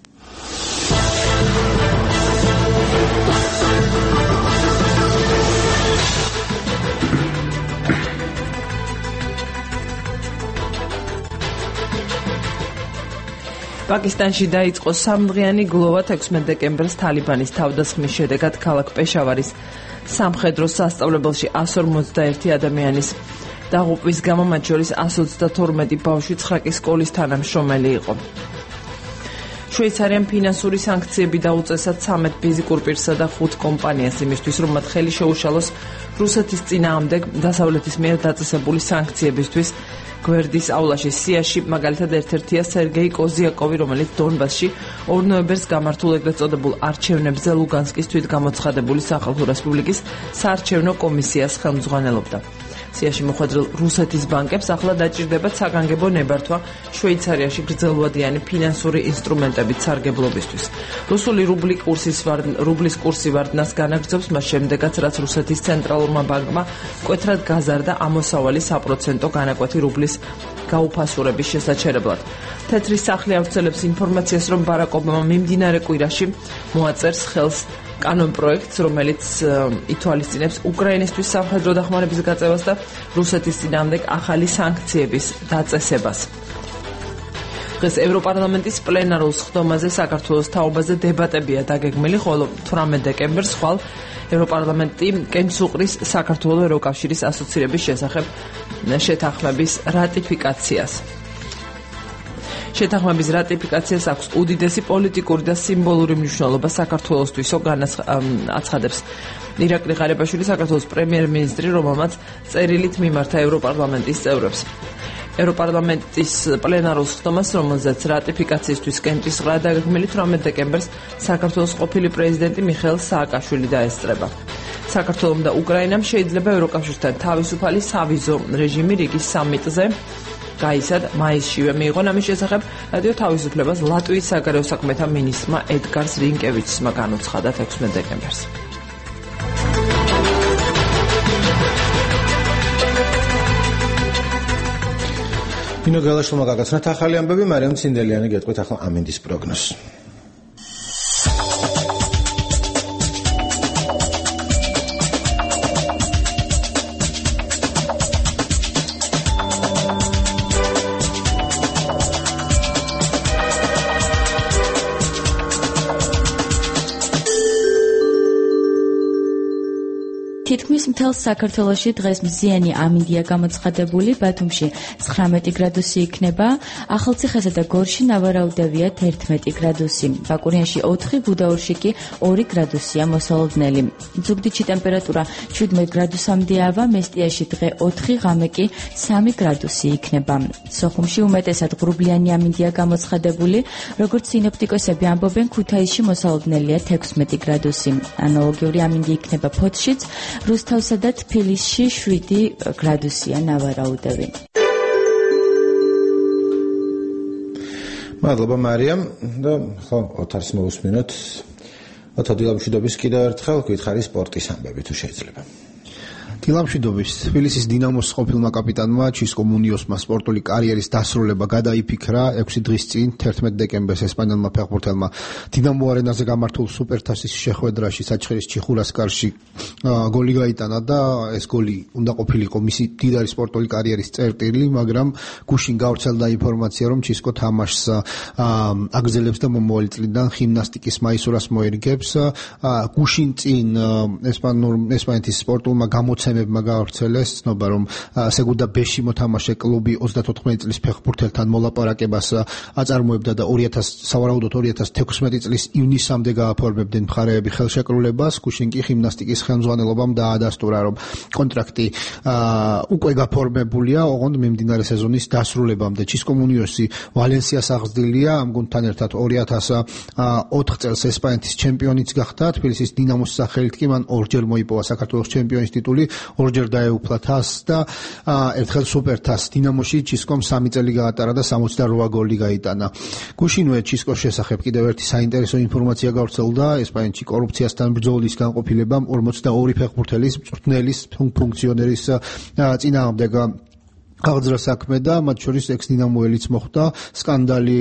პაკისტანში დაიწყო სამდღიანი გლოვა 16 დეკემბერს თალიბანის თავდასხმის შედეგად ქალაქ პეშავარის სამხედრო სასწავლებელში 151 ადამიანის დაღუპვის გამო მათ შორის 132 ბავშვი 9 სკოლის თანამშრომელი იყო. შვეიცარიამ ფინანსური სანქციები დაუწესა 13 ფიზიკურ პირსა და 5 კომპანიას იმისთვის, რომ მათ ხელი შეუშალოს რუსეთის წინააღმდეგ დასავლეთის მიერ დაწესებული სანქციებისთვის. გვერდის აულაში სიაში მაგალითად ერთ-ერთია სერგეი კოზიაკოვი, რომელიც დონბასში 2 ნოემბერს გამართულ ეგრეთ წოდებულ არჩევნებზე ლუგანსკის თვითგამოცხადებული სახალხო რესპუბლიკის საარჩევნო კომისიას ხელმძღვანელობდა. სიაში მოხვედრილ რუსეთის ბანკებს ახლა დაჭირდებათ საგანგებო ნებართვა შვეიცარიაში გრძელვადიანი ფინანსური ინსტრუმენტებით სარგებლობისთვის. რუსული რუბლის კურსი ვარდნას განაგრძობს მას შემდეგაც, რაც რუსეთის ცენტრალურმა ბანკმა მკვეთრად გაზარდა ამოსავალი საპროცენტო განაკვეთი რუბლის გაუფასურების შესაჩერებლად. თეთრი სახლი ავრცელებს ინფორმაციას, რომ ბარაკ ობამა მიმდინარე კვირაში მოაწერს ხელს კანონ პროექტს, რომელიც ითვალისწინებს უკრაინისთვის სამხედრო დახმარების გაწევას და რუსეთის წინააღმდეგ ახალი სანქციების დაწესებას. დღეს ევროპარლამენტის პლენარულ სხდომაზე საქართველოს თაობაზე დებატებია დაგეგმილი, ხოლო 18 დეკემბერს ხვალ ევროპარლამენტი კენჭს უყრის საქართველოს ევროკავშირის ასოცირების შესახებ შეთანხმების რატიფიკაციას. შეთანხმების რატიფიკაციას აქვს უდიდესი პოლიტიკური და სიმბოლური მნიშვნელობა საქართველოსთვისო, აცხადებს ირაკლი ღარიბაშვილი, საქართველოს პრემიერ-მინისტრი, რომელმაც წერილით მიმართა ევროპარლამენტის წევრებს. ევროპარლამენტის პლენარულ სხდომას, რომელზეც რატიფიკაციისთვის კენჭისყრა დაგეგმილი 18 დეკემბერს საქართველოს ყოფილი პრეზიდენტი მიხეილ სააკაშვილი დაესწრება. საქართველომ და უკრაინამ შეიძლება ევროკავშირთან თავისუფალი სავიზო რეჟიმი რიგის სამიტზე გაიცად მაისშივე მიიღო. ამის შესახებ რადიო თავისუფლებას ლატვიის საგარეო საქმეთა მინისტრმა ედგარ რინკევიჩსმა განუცხადა 16 დეკემბერს. ნინო გელაშვილმა გაგაცნოთ ახალი ამბები, მარიამ ცინდელიანი გეტყვით ახლა ამინდის პროგნოზს. თითქმის მთელ საქართველოში დღეს მზიანი ამინდია გამოცხადებული. ბათუმში 19 გრადუსი იქნება, ახალციხესა და გორში ნავარაუდევია 11 გრადუსი. ბაკურიანში 4, გუდაურში კი 2 გრადუსია მოსალოდნელი. ზუგდიდში ტემპერატურა 17 გრადუსამდე ავა, მესტიაში დღე 4, ღამე კი 3 გრადუსი იქნება. სოხუმში უმეტესად ღრუბლიანი ამინდია გამოცხადებული, როგორც სინოპტიკოსები ამბობენ, ქუთაისში მოსალოდნელია 16 გრადუსი. ანალოგიური ამინდი იქნება ფოთშიც, რუსთავსა და თბილისში 7 გრადუსია ნავარაუდევი. მადლობა მარიამ და ხო ოთარს მოვუსმინოთ. ოთარ დილამშვიდობის კიდევ ერთხელ გითხარი სპორტის ამბები თუ შეიძლება. დილამშვიდობის თბილისის დინამოს ყოფილმა კაპიტანმა ჩისკო მუნიოსმა სპორტული კარიერის დასრულება გადაიფიქრა 6 დღის წინ 11 დეკემბერს ესპანელმა ფეხბურთელმა დინამო არენაზე გამართულ სუპერთასის შეხვედრაში საჩხერის ჩიხურას კარში გოლი გაიტანა და ეს გოლი უნდა ყოფილიყო მისი დიდარი სპორტული კარიერის წერტილი, მაგრამ გუშინ გავრცელდა ინფორმაცია, რომ ჩისკო თამაშს აგრძელებს და მომავალი წლიდან გიმნასტიკის მაისურას მოერგებს. გუშინ წინ ესპანეთის სპორტულმა გამოცემებმა გავრცელეს ცნობა, რომ სეგუნდა B-ში მოთამაშე კლუბი 34 წლის ფეხბურთელთან მოლაპარაკებას აწარმოებდა და სავარაუდოდ 2016 წლის ივნისამდე გააფორმებდნენ მხარეები ხელშეკრულებას. გუშინ კი გიმნასტიკის ხელმძღვანელობამ დაადასტურა, რომ კონტრაქტი უკვე გაფორმებულია, ოღონდ მიმდინარე სეზონის დასრულებამდე. ჩისკო მუნიოსი ვალენსიას აღზრდილია, ამ გუნდთან ერთად 2004 წელს ესპანეთის ჩემპიონიც გახდა, თბილისის დინამოს სახელით კი მან ორჯერ მოიპოვა საქართველოს ჩემპიონის ტიტული, ორჯერ დაეუფლა თასს და ერთხელ სუპერთასს. დინამოში ჩისკომ 3 წელი გაატარა და 68 გოლი გაიტანა. გუშინვე ჩისკოს შესახებ კიდევ ერთი საინტერესო ინფორმაცია გავრცელდა. ესპანეთში კორუფციასთან ბრძოლის განყოფილებამ 42 ფეხბურთელის მწვრთნელის ფუნქციონერის წინააღმდეგ აღძრა საქმე და მათ შორის ექს-დინამოელიც მოხდა. სკანდალი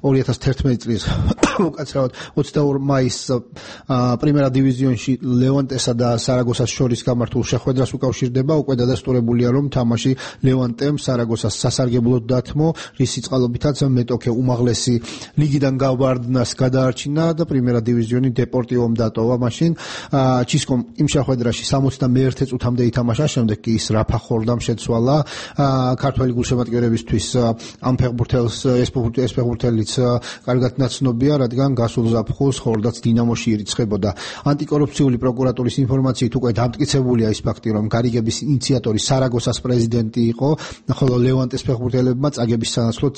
2011 წლის უკაცრავად 22 მაისს პრიმერა დივიზიონში ლევანტესა და სარაგოსას შორის გამართულ შეხვედრას უკავშირდება. უკვე დადასტურებულია, რომ თამაში ლევანტემ სარაგოსას სასარგებლოდ დათმო, რის წყალობითაც მეტოქე უმაღლესი ლიგიდან გავარდნას გადაარჩინა და პრიმერა დივიზიონი დეპორტივომ დატოვა. მაშინ ჩისკომ იმ შეხვედრაში 61 წუთამდე ითამაშა, შემდეგ კი ის რაფა ხორდამ შეცვალა. ქართველი გულშემატკივრებისთვის ამ ფეხბურთელს ეს ფეხბურთელიც კარგად ნაცნობია, რადგან გასულ ზაფხულს ხორდაც დინამოში ირიცხებოდა. ანტიკორუფციული პროკურატურის ინფორმაციით უკვე დამტკიცებულია ის ფაქტი, რომ გარიგების ინიციატორი სარაგოსას პრეზიდენტი იყო, ხოლო ლევანტეს ფეხბურთელებმა წაგების სანაცვლოდ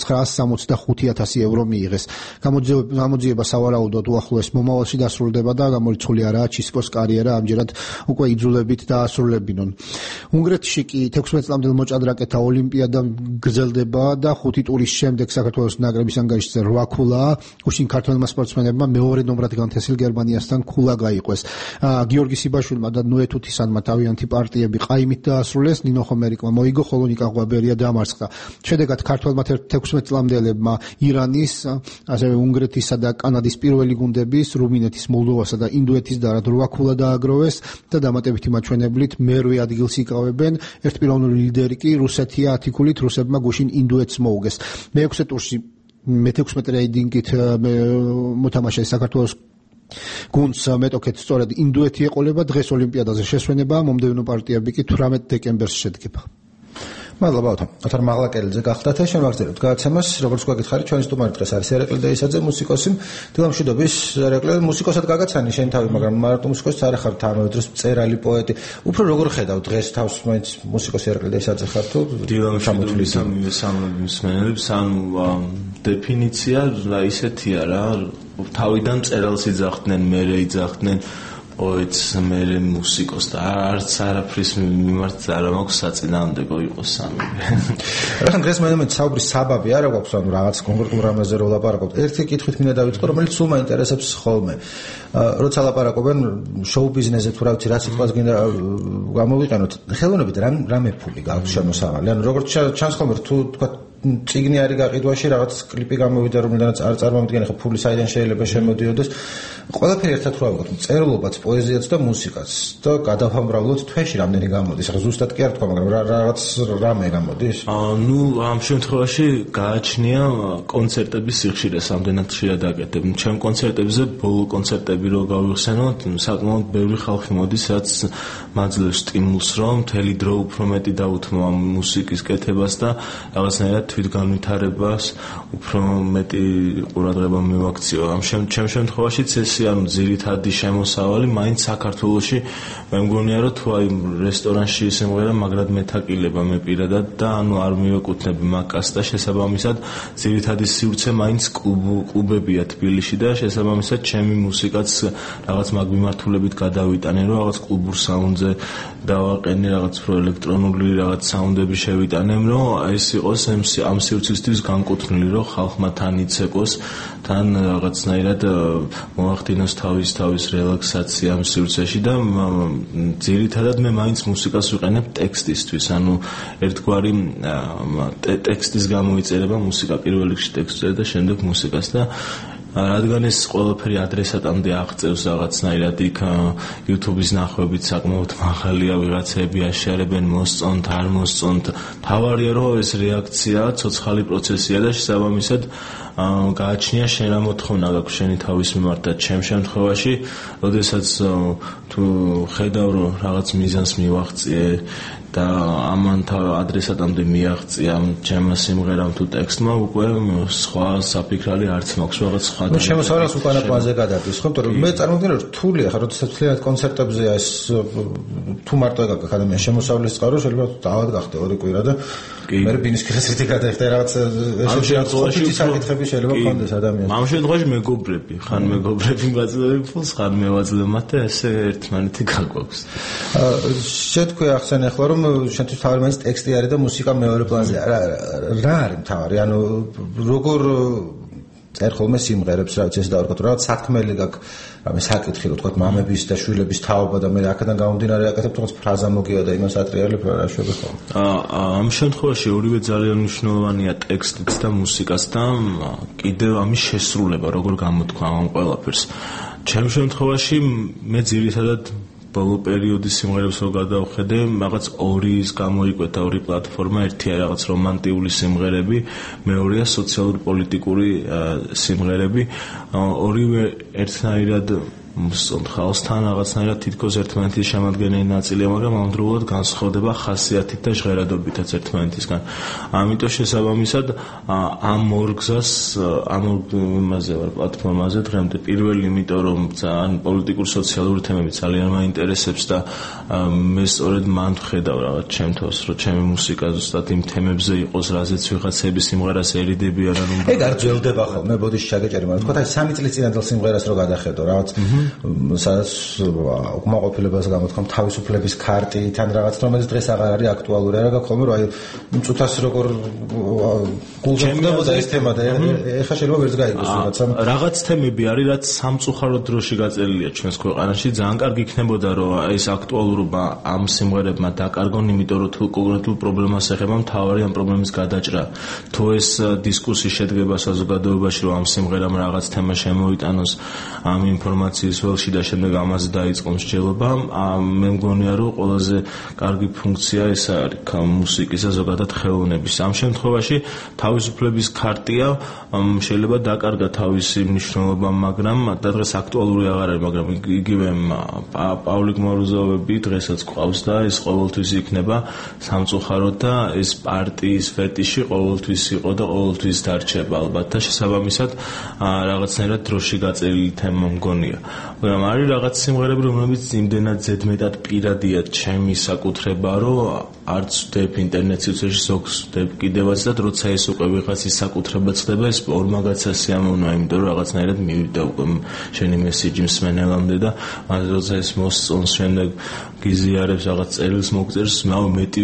965,000 ევრო მიიღეს. გამოძიება სავარაუდოდ უახლოეს მომავალში დასრულდება და გამორიცხული არაა ჩისკოს კარიერა, ამჯერად უკვე იძულებით დაასრულებინონ. უნგრეთში კი 16 წლამდელ მოჭადრაკეთა ოლიმპიადა გრძელდება და 5 ტურის შემდეგ საქართველოს ნაკრების ანგარიშზე 8 ქულაა. გუშინ ქართველმა სპორტსმენებმა მეორე ნომრად განთესილ გერმანიასთან ქულა გაიყვეს. გიორგი სიბაშვილმა და ნოე თუთისანმა თავიანთი პარტიები ყაიმით დაასრულეს, ნინო ხომერიკმა მოიგო, ხოლო ნიკა ღვაბერია დამარცხდა. შედეგად ქართველმა 16 წლამდელებმა ირანის, ასევე უნგრეთისა და კანადის პირველი გუნდების, რუმინეთის, მოლდოვასა და ინდოეთის დარად 8 ქულა დააგროვეს და დამატებითი მაჩვენებლით მერვე ადგილს იკავებენ. ერთპიროვნული ლიდერი კი რუსეთია 10 ქულით, რუსებმა გუშინ ინდოეთს მოუგეს. მე-6 ტურში მე-16 რეიტინგით მოთამაშე საქართველოს გუნდს მეტოქეთ სწორედ ინდოეთი ეყოლება. დღეს ოლიმპიადაზე შესვენება, მომდევნო პარტიები კი 18 დეკემბერს შედგება. მადლობა ბავშვო. ოთარ მაღლაკელიძე გახდათ და შემაგზავნებთ გადაცემას. როგორც გვაგითხარი, ჩვენი სტუმარი დღეს არის ერეკლი დაისაძე, მუსიკოსი. დილამშვიდობის ერეკლი, მუსიკოსად გაგაცანი შენ თავი, მაგრამ მარტო მუსიკოსი არ ხარ, ამავე დროს მწერალი, პოეტი. უფრო როგორ ხედავ დღეს თავს მაინც მუსიკოსი ერეკლი დაისაძე ხარ თუ დილამშვიდობის სამი მსმენელებს, ანუ დეფინიცია ისეთია რა, თავიდან მწერალს იძახდნენ, მერე იძახდნენ პოეტს, მერე მუსიკოს და არც არაფრის მიმართ არ მაქვს საწინააღმდეგო იყოს სამივე. რადგან დღეს მე საუბრის საბაბი არა გვაქვს, ანუ რაღაც კონკრეტულ რამაზე რო ლაპარაკობთ. ერთი კითხვით მინდა დავიწყო, რომელიც სულ მაინტერესებს ხოლმე. როცა ლაპარაკობენ შოუ ბიზნესზე თუ რა ვიცი, რა სიტყვას გინდა გამოვიყენოთ, ხელოვნებით რამე ფული გაქვს შემოსავალი. ანუ როგორც ჩანს ხოლმე თუ თქვა წიგნი არის გაყიდვაში, რაღაც კლიპი გამოვიდა, რომელთაც არ წარმომდგენ, ხო ფული საიდან შეიძლება შემოდიოდეს. ყველაფერი ერთად რო ავიღოთ, წერილობაც, პოეზიაც და მუსიკაც და გადავამრავლოთ თვეში რამდენი გამოდის. ახლა ზუსტად კი არ თქვა, მაგრამ რაღაც რამე გამოდის. ნუ ამ შემთხვევაში გააჩნია კონცერტების სიხშირე, სამდენად ხშირად აკეთებ. ჩემ კონცერტებზე ბოლო კონცერტები რო გავიხსენოთ, საკმაოდ ბევრი ხალხი მოდის, რაც მაძლევს სტიმულს, რომ მთელი დრო უფრო მეტი დაუთმო ამ მუსიკის კეთებას და რაღაცნაირად თვითგანვითარებას უფრო მეტი ყურადღება მივაქციო. ამ ჩემ შემთხვევაშიც ეს ანუ ძირითადი შემოსავალი მაინც საქართველოში მე მგონია რომ თუ აი რესტორანში სიმღერა მაგრად მეთაკილება მე პირადად და ანუ არ მივეკუთვნები მაკას და შესაბამისად ძირითადი სივრცე მაინც კლუბებია თბილისში და შესაბამისად ჩემი მუსიკაც რაღაც მაგ მიმართულებით გადავიტანე რომ რაღაც კლუბურ საუნდზე დავაყენე რაღაც პრო ელექტრონული რაღაც საუნდები შევიტანեմ რომ ეს იყოს ამ სივრცისთვის განკუთვნილი, რომ ხალხმა თან იცეკოს, თან რაღაცნაირად მოახდინოს თავის რელაქსაცია ამ სივრცეში და ძირითადად მე მაინც მუსიკას ვიყენებ ტექსტისთვის, ანუ ერთგვარი ტექსტის გამოიწერება, მუსიკა პირველ რიგში ტექსტზე და შემდეგ მუსიკას და რადგან ეს ყველაფერი ადრესატამდე აღწევს რაღაცნაირად იქ YouTube-ის ნახვებით საკმაოდ მაღალია, ვიღაცები აშარებენ, მოსწონთ, არ მოსწონთ. თავარია რომ ეს რეაქცია ცოცხალი პროცესია და შესაბამისად გააჩნია შენ რა მოთხოვნა გაქვს შენი თავის მიმართ და ჩემ შემთხვევაში, როდესაც თუ ხედავ რომ რაღაც მიზანს მივაღწიე და ამან ადრესატამდე მიაღწია ჩემ სიმღერამ თუ ტექსტმა უკვე სხვა საფიქრალი არც მაქვს რაღაც სხვა და შემოსავლას უკანა პლანზე გადადის ხო იმიტომ რომ მე წარმოვიდგინე რომ რთულია ხა როდესაც მთლიანად კონცერტებზე ეს თუ მარტო ეგ ადამიანის შემოსავლის წყარო შეიძლება დავად გახდე ორი კვირა და მე ბინის ქრესეთი გადაიხდა რაღაც ეს შემთხვევაში საკითხები შეიძლება გქონდეს ადამიანს ამ შემთხვევაში მეგობრები ხან მეგობრები მაწვდები ფულს ხან მევაწვდე მათ და ესე ერთმანეთი გაგვაქვს შეთქვი ახსენე ახლა რომ შენთვის თავი მაინც ტექსტი არის და მუსიკა მეორე პლანზე რა არის თავი ანუ როგორ წერ ხოლმე სიმღერებს რა ვიცი ეს დავარქოთ რაღაც სათქმელი გაქვს რამე საკითხი რო თქვა მამების და შვილების თაობა და მე აქედან გამომდინარე აკეთებ თუნდაც ფრაზა მოგია და იმას ატრიალებ რა შვები ხო ამ შემთხვევაში ორივე ძალიან მნიშვნელოვანია ტექსტიც და მუსიკაც და კიდევ ამის შესრულება როგორ გამოთქვა ამ ყველაფერს ჩემ შემთხვევაში მე ძირითადად ბოლო პერიოდის სიმღერებს რო გადავხედე, რაღაც ორი გამოიკვეთა ორი პლატფორმა, ერთია რაღაც რომანტიული სიმღერები, მეორეა სოციალურ-პოლიტიკური სიმღერები, ორივე ერთნაირად ხალხთან რაღაცნაირად თითქოს ერთმანეთის შემადგენელი ნაწილია, მაგრამ ამავდროულად განსხვავდება ხასიათით და ჟღერადობითაც ერთმანეთისგან. ამიტომ შესაბამისად ამ ორ გზას, ამ იმაზე ვარ პლატფორმაზე დღემდე პირველი, იმიტომ რომ ძალიან პოლიტიკურ სოციალური თემები ძალიან მაინტერესებს და მე სწორედ მან ვხედავ რაღაც ჩემთვის, რომ ჩემი მუსიკა ზუსტად იმ თემებზე იყოს, რაზეც ვიღაცების სიმღერას ერიდებიან, ანუ ეგ არ ძველდება ხოლმე, ბოდიში ჩაგეჭერი, მაგრამ თქვა 3 წლის წინანდელ სიმღერას რო გადახედო, რაღაც სადაც უკმაყოფილებას გამოთქვა თავისუფლების ქარტი, თან რაღაც რომელიც დღეს აღარ არის აქტუალური, არა გქონდა რომ აი მწუთას როგორ გულშემატკივრებოდა ეს თემა და ეხლა შეიძლება ვერც გაიგოს რაღაც თემები არის, რაც სამწუხაროდ დროში გაწერილია ჩვენს ქვეყანაში, ძალიან კარგი იქნებოდა რომ ეს აქტუალურობა ამ სიმღერებმა დაკარგონ, იმიტომ რომ თუ კონკრეტულ პრობლემას ეხება, მთავარი ამ პრობლემის გადაჭრა. თუ ეს დისკუსია შედგება საზოგადოებაში, რომ ამ სიმღერამ რაღაც თემა შემოიტანოს ამ ინფორმაციის ველში და შემდეგ ამაზე დაიწყო მსჯელობა, მე მგონია რომ ყველაზე კარგი ფუნქცია ეს არის მუსიკის და ზოგადად ხელოვნების. ამ შემთხვევაში თავისუფლების ქარტია შეიძლება დაკარგა თავისი მნიშვნელობა, მაგრამ და დღეს აქტუალური აღარ არის, მაგრამ იგივე პავლიკ მოროზოვები დღესაც ყავს და ეს ყოველთვის იქნება სამწუხაროდ და ეს პარტიის ფეტიში ყოველთვის იყო და ყოველთვის დარჩება ალბათ და შესაბამისად რაღაცნაირად დროში გაწერილი თემა მგონია. მაგრამ არის რაღაც სიმღერები, რომლებიც იმდენად ზედმეტად პირადია ჩემი საკუთრება, რომ არც ვდებ ინტერნეტ სივრცეში ზოგს ვდებ კიდევაც და როცა ეს უკვე ვიღაცის საკუთრება ხდება, ეს ორმაგაცა სიამოვნოა, იმიტომ რომ რაღაცნაირად მივიდა უკვე შენი მესიჯი მსმენელამდე და როცა ეს მოსწონს შემდეგ გიზიარებს რაღაც წერილს მოგწერს, მეტი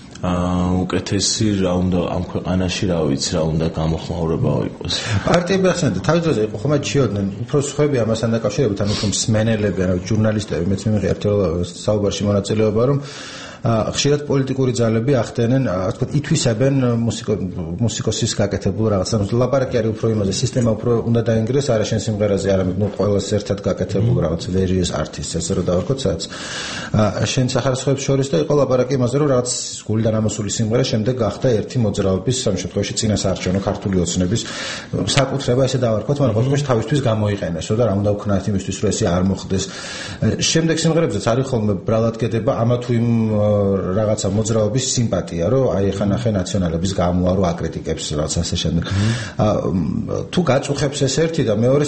უკეთესი რა უნდა ამ ქვეყანაში რა ვიცი რა უნდა გამოხმაურება იყოს. პარტიები ახსენეთ, თავის დროზე იყო ხომ ჩიოდნენ, უფრო სხვები ამასთან დაკავშირებით, ანუ უფრო მსმენელები, ანუ ჟურნალისტები, მეც მიმიღე საუბარში მონაწილეობა, რომ ხშირად პოლიტიკური ძალები ახდენენ, ასე ვთქვათ, ითვისებენ მუსიკოსის გაკეთებულ რაღაცას. ლაპარაკი არის უფრო იმაზე, სისტემა უფრო უნდა დაინგრეს, არა შენ სიმღერაზე, არამედ ყველას ერთად გაკეთებულ რაღაც various artists, ესე რომ დავარქოთ, სადაც შენ სახარისხებს შორის და იყო ლაპარაკი იმაზე, რომ რაღაც გულიდან ამოსული სიმღერა შემდეგ გახდა ერთი მოძრაობის, ამ შემთხვევაში წინასაარჩევნო ქართული ოცნების საკუთრება, ესე დავარქოთ, მაგრამ ყოველ შემთხვევაში თავისთვის გამოიყენესო და რა უნდა ვქნათ იმისთვის, რომ ესე არ მოხდეს. შემდეგ სიმღერებზეც არის ხოლმე ბრალად გედება ამა თუ იმ რაღაცა მოძრაობის სიმპათია, რომ აი ხა ნახე ნაციონალების გამოარო აკრიტიკებს რაღაც ასე შემდეგ. თუ გაწუხებს ეს ერთი და მეორე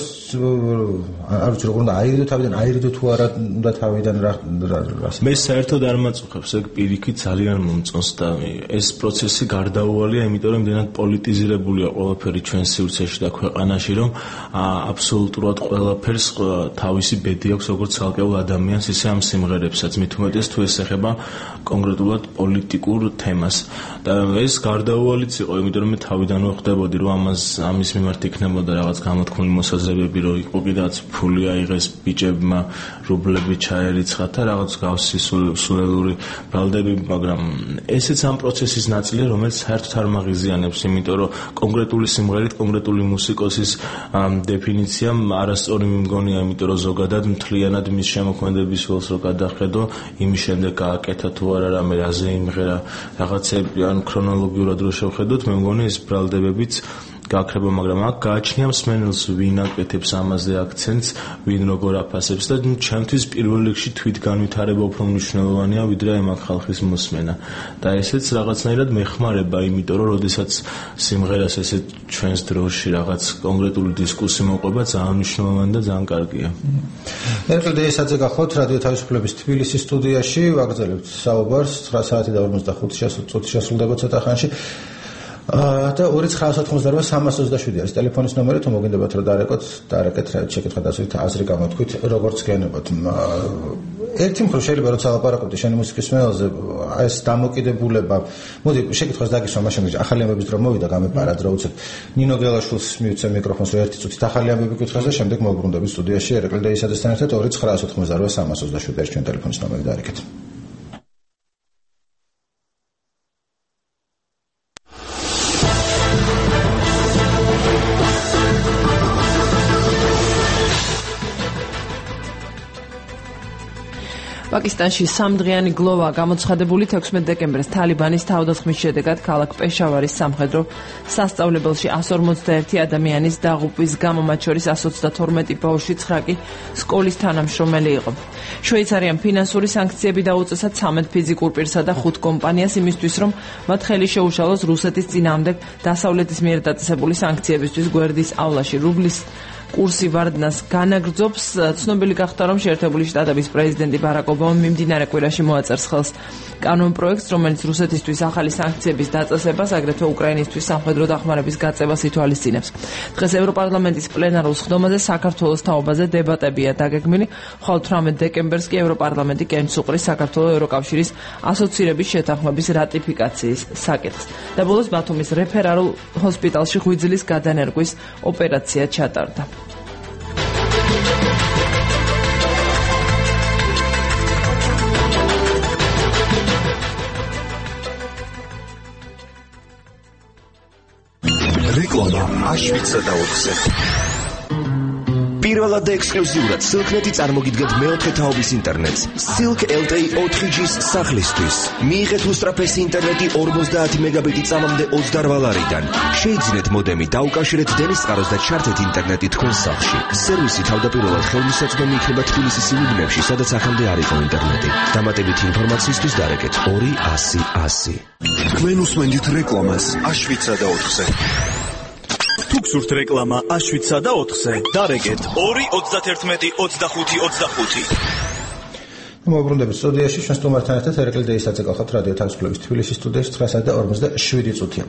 არ ვიცი როგორ უნდა აირიდო თავიდან, აირიდო თუ არა უნდა თავიდან რა მე საერთოდ არ მაწუხებს, ეგ პირიქით ძალიან მომწონს და ეს პროცესი გარდაუვალია, იმიტომ რომ იმდენად პოლიტიზირებულია ყველაფერი ჩვენ სივრცეში და ქვეყანაში, რომ აბსოლუტურად ყველაფერს თავისი ბედი აქვს როგორც ცალკეულ ადამიანს, ისე ამ სიმღერებსაც. მით უმეტეს თუ ეს ეხება კონკრეტულად პოლიტიკურ თემას. და ეს გარდაუვალიც იყო, იმიტომ რომ მე თავიდანვე ხვდებოდი, რომ ამის მიმართ იქნებოდა რაღაც გამოთქმული მოსაზრებები, რომ იყო კიდაც ფული აიღეს ბიჭებმა, რუბლები ჩაერიცხათ და რაღაც გავსი სულელური ბრალდები, მაგრამ ესეც ამ პროცესის ნაწილია, რომელიც საერთოდ არ მაღიზიანებს, იმიტომ რომ კონკრეტული სიმღერით, კონკრეტული მუსიკოსის დეფინიცია არასწორი მიმგონია, იმიტომ რომ ზოგადად მთლიანად მის შემოქმედების ველს რო გადახედო, იმის შემდეგ გააკეთა თუ არა რამე რაზე იმღერა რაღაცები, ან ქრონოლოგიურად რო შევხედოთ, მე მგონი ეს ბრალდებებიც გაქრება, მაგრამ აქ გააჩნია მსმენელს ვინ აკეთებს ამაზე აქცენტს, ვინ როგორ აფასებს და ჩემთვის პირველ რიგში თვითგანვითარება უფრო მნიშვნელოვანია, ვიდრე ამ ხალხის მოსმენა. და ესეც რაღაცნაირად მეხმარება, იმიტომ რომ როდესაც სიმღერას ესე ჩვენს დროში რაღაც კონკრეტული დისკუსი მოყვება, ძალიან მნიშვნელოვანი და ძალიან კარგია. ერთხელ დეისაძე გახლავთ რადიო თავისუფლების თბილისის სტუდიაში, ვაგრძელებთ საუბარს 9:45 წუთი შესრულდება ცოტა ხანში. და 2998327 არის ტელეფონის ნომერი, თუ მოგინდებათ რომ დარეკეთ შეკითხვა დასვით აზრი გამოთქვით, როგორც გენებოთ. ერთი მხრივ შეიძლება როცა ლაპარაკობთ შენი მუსიკის მელოზე, ეს დამოკიდებულება, მოდი შეკითხვას დაგისვა, მაშინ ახალი ამბების დრო მოვიდა გამეპარად რა უცებ. ნინო გელაშვილს მივცე მიკროფონს, რომ ერთი წუთით ახალი ამბები გითხოს და შემდეგ მოვბრუნდებით სტუდიაში ერეკლე დეისაძესთან ერთად 2998327 არის ჩვენ ტელეფონის ნომერი, დარეკეთ. პაკისტანში სამდღიანი გლოვა გამოცხადებული 16 დეკემბერს თალიბანის თავდასხმის შედეგად ქალაქ პეშავარის სამხედრო სასწავლებელში 151 ადამიანის დაღუპვის გამო, მათ შორის 132 ბავშვი, 9 კი სკოლის თანამშრომელი იყო. შვეიცარიამ ფინანსური სანქციები დაუწესა 13 ფიზიკურ პირსა და 5 კომპანიას იმისთვის, რომ მათ ხელი შეუშალოს რუსეთის წინააღმდეგ დასავლეთის მიერ დაწესებული სანქციებისთვის გვერდის ავლაში. რუბლის კურსი ვარდნას განაგრძობს. ცნობილი გახდა, რომ შეერთებული შტატების პრეზიდენტი ბარაკ ობამა მიმდინარე კვირაში მოაწერს ხელს კანონპროექტს, რომელიც რუსეთისთვის ახალი სანქციების დაწესებას, აგრეთვე უკრაინისთვის სამხედრო დახმარების გაწევას ითვალისწინებს. დღეს ევროპარლამენტის პლენარულ სხდომაზე საქართველოს თაობაზე დებატებია დაგეგმილი, ხოლო 18 დეკემბერს კი ევროპარლამენტი კენჭს უყრის საქართველოს ევროკავშირის ასოცირების შეთანხმების რატიფიკაციის საკითხს. და ბოლოს ბათუმის რეფერალურ ჰოსპიტალში ღვიძლის გადანერგვის ოპერაცია ჩატარდა. რეკლამა აშვიცა და 4-ზე. პირველად და ექსკლუზიურად Silk.net-ი წარმოგიდგენთ მეოთხე თაობის ინტერნეტს Silk LTE 4G-ის სახლისთვის. მიიღეთ უსწრაფესი ინტერნეტი 50 მეგაბიტი წამამდე 28 ლარიდან. შეიძინეთ მოდემი, დაუკავშირეთ დენის წყაროს და ჩართეთ ინტერნეტი თქვენს სახლში. სერვისი თავდაპირველად ხელმისაწვდომი იქნება თბილისის სიუგნებში, სადაც ახალმე არ იყო ინტერნეტი. დამატებითი ინფორმაციისთვის დარეკეთ 2-100-100. თქვენ უსმენთ რეკლამას აშვიცა და 4-ზე. თუ გსურთ რეკლამა აშვიცა და 4-ზე, დარეკეთ 2-91-25-25. მოვბრუნდებით სტუდიაში, ჩვენ სტუმართან ერთად ერეკლე დეისაძე გახლავთ რადიო თავისუფლების თბილისის სტუდიაში 9:47 წუთია.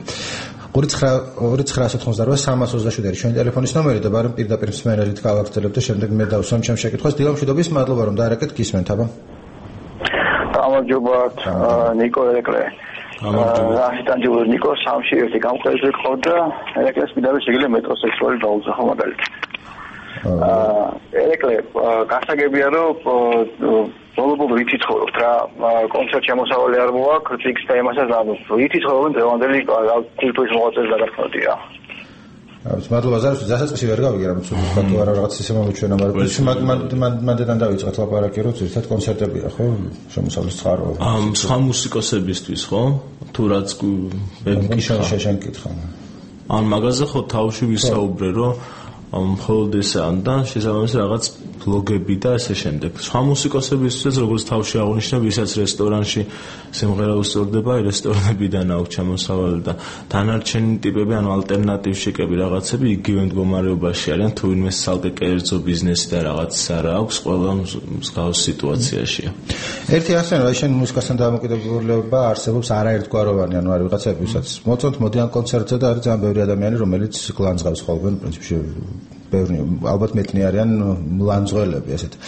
2998327 არის ჩვენი ტელეფონის ნომერი და ბარემ პირდაპირ მსმენელით გავაგრძელებ და შემდეგ მე დავსვამ ჩემ შეკითხვას. დილამშვიდობის, მადლობა რომ დაარეკეთ, გისმენთ აბა. გამარჯობათ, ნიკო ერეკლე. ასისტანტი ნიკო სამში ერთი გამყრელი ყავდა, ერეკლეს მიდავე შეგიძლია მეტროსექსუალი დაუძახო მაგალითად. ერეკლე, გასაგებია რომ ბოლო-ბოლო იცი ცხოვრობთ რა, კონცერტ შემოსავალი არ მოაქვს, ფიქს და იმასაც ანუ იცი ცხოვრობენ დღევანდელი კულტურის მოღვაწეებს გადახდოდია. მადლობა ზარს, დასაწყისი ვერ გავიგე რა მოცულობ თუ არა რაღაც ისე მომიჩვენა, მაგრამ მანდიდან დავიწყოთ ლაპარაკი, რომ ზუსტად კონცერტებია, ხო? შემოსავლის წყარო. სხვა მუსიკოსებისთვის, ხო? თუ რაც შეშენ კითხა. ან მაგაზე ხო თავში ვისაუბრე, რომ მხოლოდ ესე ან და შესაბამისად რაღაც ბლოგები და ასე შემდეგ. სხვა მუსიკოსებისთვის, როგორც თავში აღნიშნე, ვისაც რესტორანში სიმღერა უსწორდება, რესტორნებიდან აქვს ჩამოსავალი და დანარჩენი ტიპები, ანუ ალტერნატივ შეკები რაღაცები იგივე მდგომარეობაში არიან, თუ ვინმე ცალკე კერძო ბიზნესი და რაღაც არა აქვს, ყველა მსგავს სიტუაციაშია. ერთი ახსენე, რომ შენ მუსიკასთან დამოკიდებულება არსებობს არაერთგვაროვანი, ანუ არის ვიღაცები, ვისაც მოწონთ მოდიან კონცერტზე და არის ძალიან ბევრი ადამიანი, რომელიც გლანძღავს ხოლმე პრინციპში ბევრი ალბათ მეტნი არიან მლანძღველები ესეთ.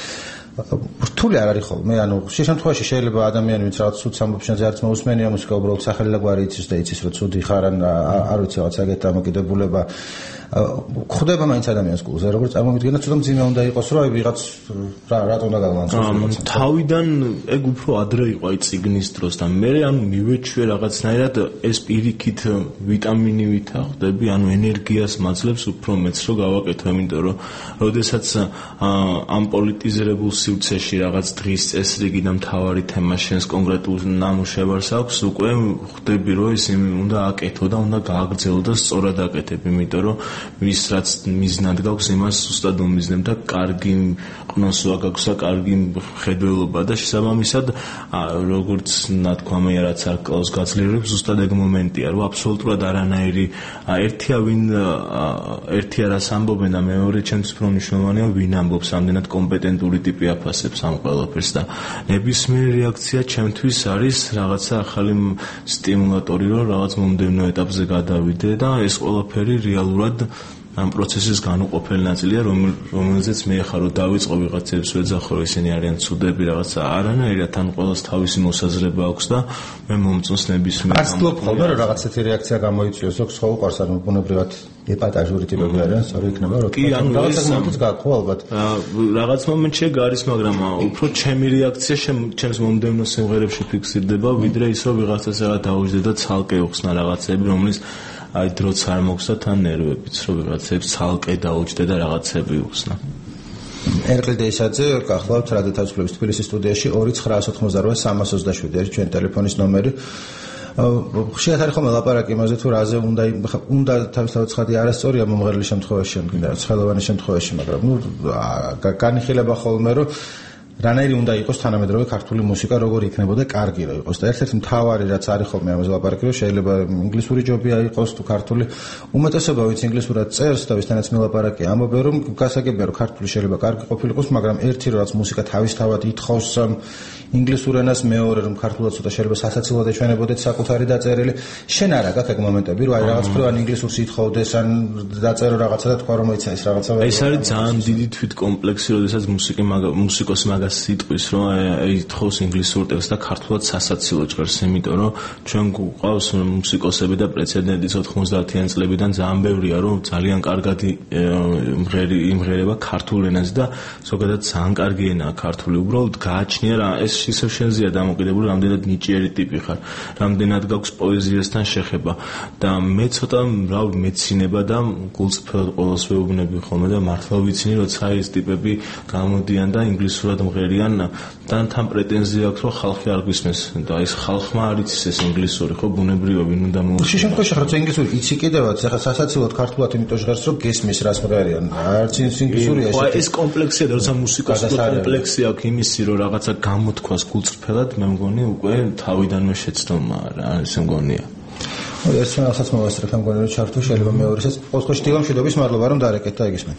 რთული არ არის ხოლმე, ანუ ხშირ შემთხვევაში შეიძლება ადამიანი ვინც რაღაც ცუდ ამბობშენზე არც მოусმენია მუსიკა, უბრალოდ სახელი და გვარი იცის და იცის რომ ცუდი ხარ ან არ ვიცი რაღაც აგეთ დამოკიდებულება ხდება მაინც ადამიანს გულზე, როგორც წარმოვიდგენა, ცოტა მძიმე უნდა იყოს, რომ აი ვიღაც რატომ უნდა გავანცულოს. თავიდან ეგ უფრო ადრე იყო აი ციგნის დროს და მე ანუ მივეჩვე რაღაცნაირად ეს პირიქით ვიტამინივით ხვდები, ანუ ენერგიას მაძლევს უფრო მეც რომ გავაკეთო, იმიტომ რომ როდესაც ამ პოლიტიზირებულ სივრცეში რაღაც დღის წესრიგი და მთავარი თემა შენს კონკრეტულ ნამუშევარს აქვს, უკვე ხვდები რომ ის უნდა აკეთო და უნდა გააგრძელო და სწორად აკეთებ, იმიტომ რომ ვის რაც მიზნად გაქვს იმას უბრალოდ უმიზნებ და კარგი ყნოსვა გაქვს და კარგი ხედველობა და შესაბამისად როგორც ნათქვამია რაც არ კლავს გაძლიერებს ზუსტად ეგ მომენტია რომ აბსოლუტურად არანაირი ერთია ვინ ერთია რას ამბობენ და მეორე ჩემთვის უფრო მნიშვნელოვანია ვინ ამბობს ამდენად კომპეტენტური ტიპი აფასებს ამ ყველაფერს და ნებისმიერი რეაქცია ჩემთვის არის რაღაცა ახალი სტიმულატორი რომ რაღაც მომდევნო ეტაპზე გადავიდე და ეს ყველაფერი რეალურად ამ პროცესის განუყოფელი ნაწილია, რომელზეც მე ახლა რომ დავიწყო ვიღაცებს ვეძახო, რომ ისინი არიან ცუდები რაღაცა არანაირად ან ყოველს თავისი მოსაზრება აქვს და მე მომწონს ნებისმიერ არც ვფლობ ხოლმე რომ რაღაც ესეთი რეაქცია გამოიწვიოს, ოქს ხო უყარს არ ბუნებრივად ეპატაჟური ტიპები არიან, სწორი იქნება რომ რაღაცა მომენტს გაქვ ალბათ. რაღაც მომენტში გარის, მაგრამ უფრო ჩემი რეაქცია ჩემს მომდევნო სიმღერებში ფიქსირდება, ვიდრე ის რომ ვიღაცას რაღაც დაუჯდე და ცალკე უხსნა რაღაცები, რომლის აი დროც არ მოხს და თან ნერვებიც რომ ვიღაცებს ცალკე დაუჯდე და რაღაცები უხსნა. ერკლი დეისაძე გახლავთ რადიო თავისუფლების თბილისის სტუდიაში 2988327 არის ჩვენ ტელეფონის ნომერი. ხშირად არის ხოლმე ლაპარაკი იმაზე თუ რაზე უნდა თავისთავად ცხადი არასწორია მომღერლის შემთხვევაში, ცხელოვანის შემთხვევაში, მაგრამ ნუ განიხილება ხოლმე რომ რანაირი უნდა იყოს თანამედროვე ქართული მუსიკა, როგორი იქნებოდა კარგი რომ იყოს და ერთ-ერთი მთავარი რაც არის ხოლმე ამაზე ლაპარაკი რომ შეიძლება ინგლისური ჯობია იყოს თუ ქართული უმეტესობა ვინც ინგლისურად წერს და ვისთანაც მელაპარაკი ამბობენ რომ გასაგებია რომ ქართული შეიძლება კარგი ყოფილიყოს, მაგრამ ერთი რაც მუსიკა თავისთავად ითხოვს ინგლისურ ენას, მეორე რომ ქართულად ცოტა შეიძლება სასაცილოდ ეჩვენებოდეთ საკუთარი დაწერილი. შენ არა გაქვს ეგ მომენტები რომ აი რაღაც პროვან ინგლისურს ითხოვდეს ან დაწერო რაღაცა და თქვა რომ მოიცა ეს რაღაცა. ეს არის ძალიან დიდი თვითკომპლექსი, როდესაც მუსიკოსი მაგას იტყვის რომ ითხოვს ინგლისურ ტექსტს და ქართულად სასაცილო ჭერს, იმიტომ რომ ჩვენ გვყავს მუსიკოსები და პრეცედენტიც 90-იან წლებიდან ძალიან ბევრია რომ ძალიან კარგად იმღერება ქართულ ენაზე და ზოგადად ძალიან კარგი ენაა ქართული. უბრალოდ გააჩნია რა ეს ისევ შენზეა დამოკიდებული, რამდენად ნიჭიერი ტიპი ხარ, რამდენად გაქვს პოეზიასთან შეხება და მე ცოტა მეცინება და გულწრფელად ყოველს ვეუბნები ხოლმე და მართლა ვიცინი როცა ეს ტიპები გამოდიან და ინგლისურად მღერიან და თან პრეტენზია აქვს რომ ხალხი არ გვისმენს და ეს ხალხმა არ იცის ეს ინგლისური ხო ბუნებრივია ვინ უნდა ხშირ შემთხვევაში ხარ ინგლისური იცი კიდევაც ახლა სასაცილოდ ქართულად იმიტომ ჟღერს რომ გესმის რას მღერიან არც ინგლისურია ეს კომპლექსია და როცა მუსიკოსის კომპლექსი აქვს იმისი რომ რაღაცა გამოთქვას გულწრფელად მე მგონი უკვე თავიდანვე შეცდომა რა ეს მგონია. ეს რასაც მოვასწრებ მგონი რომ ჩართო შეიძლება მეორესაც ყოველთვის დილამშვიდობის მადლობა რომ დაარეკეთ და იგისმენ.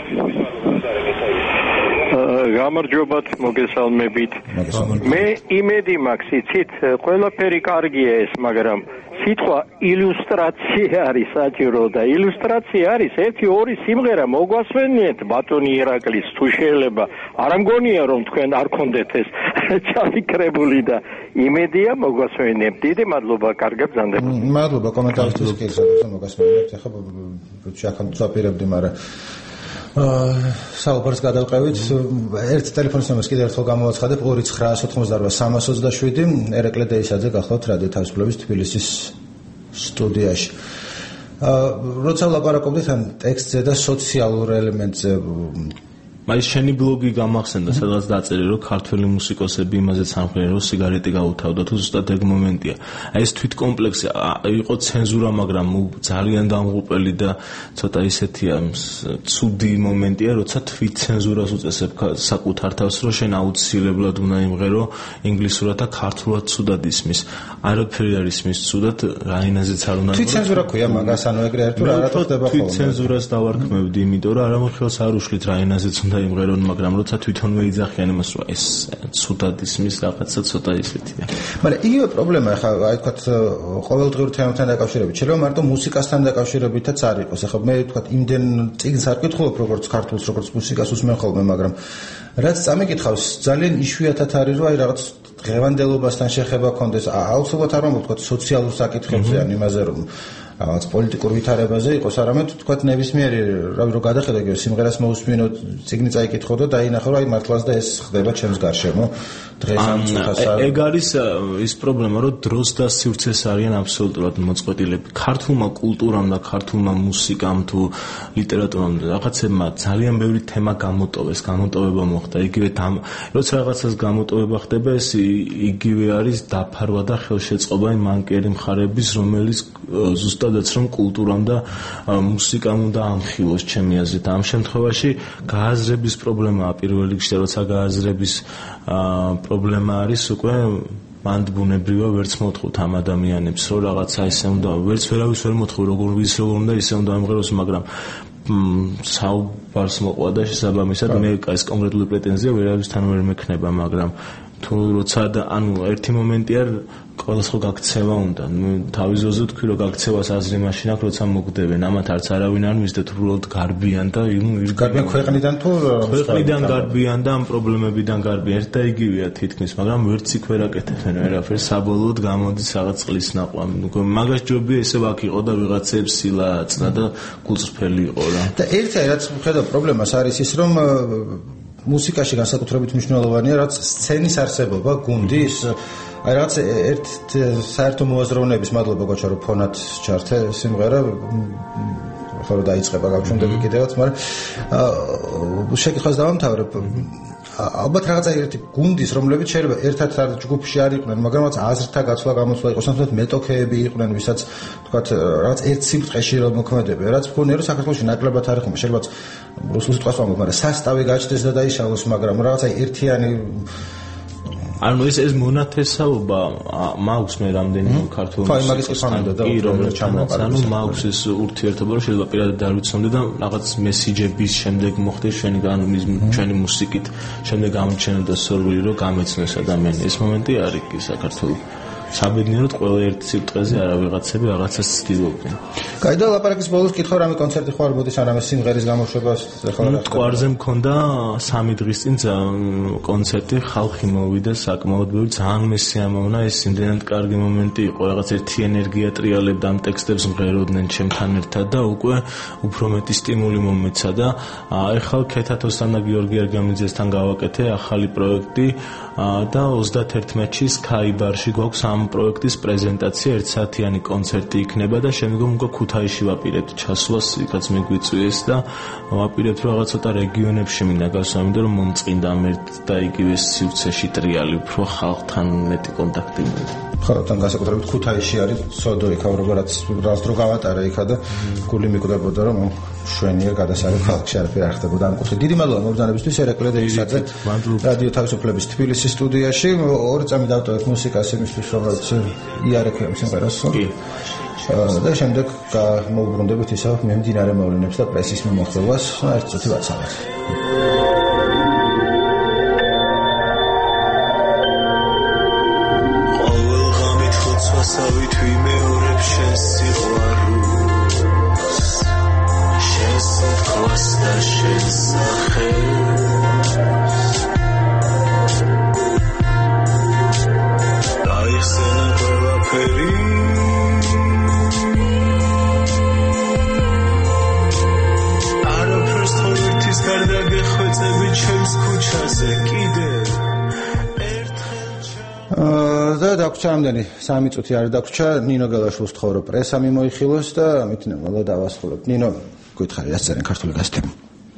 გამარჯობათ, მოგესალმებით. მე იმედი მაქვს, იცით, ყველაფერი კარგია ეს, მაგრამ სიტყვა ილუსტრაცია არის საჭირო და ილუსტრაცია არის 1-2 სიმღერა მოგვასვენიეთ ბატონი ირაკლის თუ შეიძლება. არ მგონია რომ თქვენ არ კონდეთ ეს ჩავიკრებული და იმედია მოგვასვენიეთ. დიდი მადლობა, კარგად გზანდებთ. მადლობა კომენტარისთვის კი მოგასვენებთ. ახლა შეახან წაპირებდი, მაგრამ საუბარს გადავყევით. ერთ ტელეფონის ნომერს კიდევ ერთხელ გამოვაცხადებ 2988327 ერეკლე დეისაძე გახლავთ რადიო თავისუფლების თბილისის სტუდიაში. როცა ლაპარაკობდით ამ ტექსტზე და სოციალურ ელემენტზე მაინც შენი ბლოგი გამახსენდა, სადაც დაწერე რომ ქართველი მუსიკოსები იმაზეც ამღერენ რომ სიგარეტი გაუთავდა თუ ზუსტად ეგ მომენტია. აი ეს თვითკომპლექსი იყო ცენზურა, მაგრამ ძალიან დამღუპელი და ცოტა ისეთია ცუდი მომენტია, როცა თვით ცენზურას უწესებ საკუთარ თავს, რომ შენ აუცილებლად უნდა იმღერო ინგლისურად და ქართულად ცუდად ისმის. არაფერი არ ისმის ცუდად, რაინაზეც არ უნდა. თვით ცენზურა ქვია მაგას, ანუ ეგრე ერთად არ ხდება ხოლმე. თვით ცენზურას დავარქმევდი, იმიტომ რომ არამხელს არ უშლით რაინაზეც უნდა დაიმღერონ, მაგრამ როცა თვითონვე იძახიან იმას, რომ ეს ცუდად ისმის რაღაცა ცოტა ისეთია. მაგრამ იგივე პრობლემა ხა, აი თქვათ, ყოველდღიურ თემებთან დაკავშირებით, შეიძლება მარტო მუსიკასთან დაკავშირებითაც არ იყოს. ახლა მე თქვათ, იმდენ წიგნს არ ვკითხულობ, როგორც ქართულს, როგორც მუსიკას უსმენ ხოლმე, მაგრამ რაც წამიკითხავს, ძალიან იშვიათად არის, რომ აი რაღაც დღევანდელობასთან შეხება კონდეს, აუცილებლად არ ვამბობ თქვათ სოციალურ საკითხებზე, ან იმაზე, რომ რაღაც პოლიტიკურ ვითარებაზე იყოს, არამედ თქვათ ნებისმიერი, რავი რო გადახედო იგივე სიმღერას მოусმინო, წიგნი წაიკითხო და დაინახო, რომ აი მართლაც და ეს ხდება ჩემს გარშემო დღეს ამ წუთას. ეგ არის ის პრობლემა, რომ დროს და სივრცეს არიან აბსოლუტურად მოწყვეტილები. ქართულმა კულტურამ და ქართულმა მუსიკამ თუ ლიტერატურამ რაღაცებმა ძალიან ბევრი თემა გამოტოვეს, გამოტოვება მოხდა. იგივე როცა რაღაცას გამოტოვება ხდება, ეს იგივე არის დაფარვა და ხელშეწყობა იმ მანკიერი მხარების, რომელიც ზუსტადაც რომ კულტურამ და მუსიკამ უნდა ამხილოს ჩემი აზრით. ამ შემთხვევაში გააზრების პრობლემაა პირველ რიგში, როცა გააზრების პრობლემა არის უკვე მანდ ბუნებრივია ვერც მოთხოვთ ამ ადამიანებს, რომ რაღაცა ისე უნდა, ვერც ვერავის ვერ მოთხოვ, როგორ უნდა ისე უნდა ამღეროს, მაგრამ საუბარს მოყვა და შესაბამისად მე ეს კონკრეტული პრეტენზია ვერავისთან ვერ მექნება, მაგრამ თუ როცა ანუ ერთი მომენტი არ ყველას ხო გაქცევა უნდა. თავის ზოზე თქვი რომ გაქცევას აზრი მაშინ აქვს როცა მოგდებენ. ამათ არც არავინ არ მისდეთ, უბრალოდ გარბიან და გარბიან ქვეყნიდან თუ ქვეყნიდან გარბიან და ამ პრობლემებიდან გარბიან. ერთ და იგივეა თითქმის, მაგრამ ვერც იქ ვერ აკეთებენ ვერაფერს. საბოლოოდ გამოდის რაღაც წყლის ნაყვამი. მაგას ჯობია ესე აქ იყო და ვიღაცებს სილა აწნა და გულწრფელი იყო რა. და ერთი რაც ხედავ პრობლემას არის ის რომ მუსიკაში განსაკუთრებით მნიშვნელოვანია რაც სცენის არსებობა, გუნდის აი რაღაც ერთ საერთო მოაზროვნების მადლობა გოჩა რომ ფონად ჩართე სიმღერა ხო დაიწყება გავჩნდები კიდევაც, მაგრამ შეკითხვას დავამთავრებ. ალბათ რაღაცა ერთი გუნდის, რომლებიც შეიძლება ერთად ჯგუფში არ იყვნენ, მაგრამ რაღაც აზრთა გაცვლა გამოცვლა იყოს, თუმცა მეტოქეები იყვნენ, ვისაც თქვათ რაღაც ერთ სიმწყეში რომ მოქმედებენ, რაც მგონია რომ საქართველოში ნაკლებად არ ხომ, შეიძლება რუსულ სიტყვას ვამბობ, მაგრამ სასტავი გაჩნდეს და დაიშალოს, მაგრამ რაღაცა ერთიანი ანუ ეს მონათესაობა მაქვს მე რამდენიმე ქართულ მუსიკასთან და რომელიც ჩამოყარა. ანუ მაქვს ეს ურთიერთობა, რომ შეიძლება პირადად არ ვიცნობდე და რაღაც მესიჯების შემდეგ მოხდეს ჩვენი მუსიკით, შემდეგ ამჩნევდა სურვილი რომ გამეცნოს ადამიანი. ეს მომენტი არის კი საქართველოს. საბედნიეროდ ყველა ერთ სიტყვაზე არა ვიღაცები რაღაცას ცდილობდნენ. კაი და ლაპარაკის ბოლოს კითხავ რამე კონცერტი ხო არ მოდის არამე სიმღერის გამოშვებას ეხლა მტკვარზე მქონდა 3 დღის წინ კონცერტი, ხალხი მოვიდა საკმაოდ ბევრი, ძალიან მესიამოვნა, ეს იმდენად კარგი მომენტი იყო, რაღაც ერთი ენერგია ტრიალებდა ამ ტექსტებს მღეროდნენ ჩემთან ერთად და უკვე უფრო მეტი სტიმული მომეცა და ეხლა ქეთათოსთან და გიორგი ერგამიძესთან გავაკეთე ახალი პროექტი და 31-ში სკაიბარში გვაქვს ამ პროექტის პრეზენტაცია, 1 საათიანი კონცერტი იქნება და შემდგომ უკვე ქუთაისში ვაპირებთ ჩასვლას, იქაც მიგვიწვიეს და ვაპირებთ რაღაც ცოტა რეგიონებში მინდა გასვლა, იმიტომ რომ მომწყინდა ერთ და იგივე სივრცეში ტრიალი, უფრო ხალხთან მეტი კონტაქტი მივიდა. ხო, თან განსაკუთრებით ქუთაისში არის სოდო იქა, როგორც დრო გავატარა იქა და გული მიკვდებოდა რომ შვენია გადასარევ ხალხში არაფერი არ ხდებოდა ამ კუთხით. დიდი მადლობა მობრძანებისთვის, ერაკლე დეივისაძე რადიო თავისუფლების თბილისის სტუდიაში. 2 წამი დავტოვეთ მუსიკას იმისთვის, რომელიც იარექია სიმღერას. კი. და შემდეგ მოვუბრუნდებით ისევ მიმდინარე მოვლენებს და პრესის მიმოხილვას, ერთ წუთი ვაცალოთ. ასავით ვიმეორებ შენს სიყვარულს, შენს თქოს და შენს სახელს, დაიხსენა ყველაფერი, არაფერს თორეთის გარდა გეხვეწები ჩემს ქუჩაზე კიდევ და დაგვრჩა ამდენი 3 წუთი არ დაგვრჩა. ნინო გელაშვილს თხოვ რომ პრესა მიმოიხილოს და ამით ნელა დავასრულებ. ნინო, გითხარი რა წერენ ქართული გაზეთები?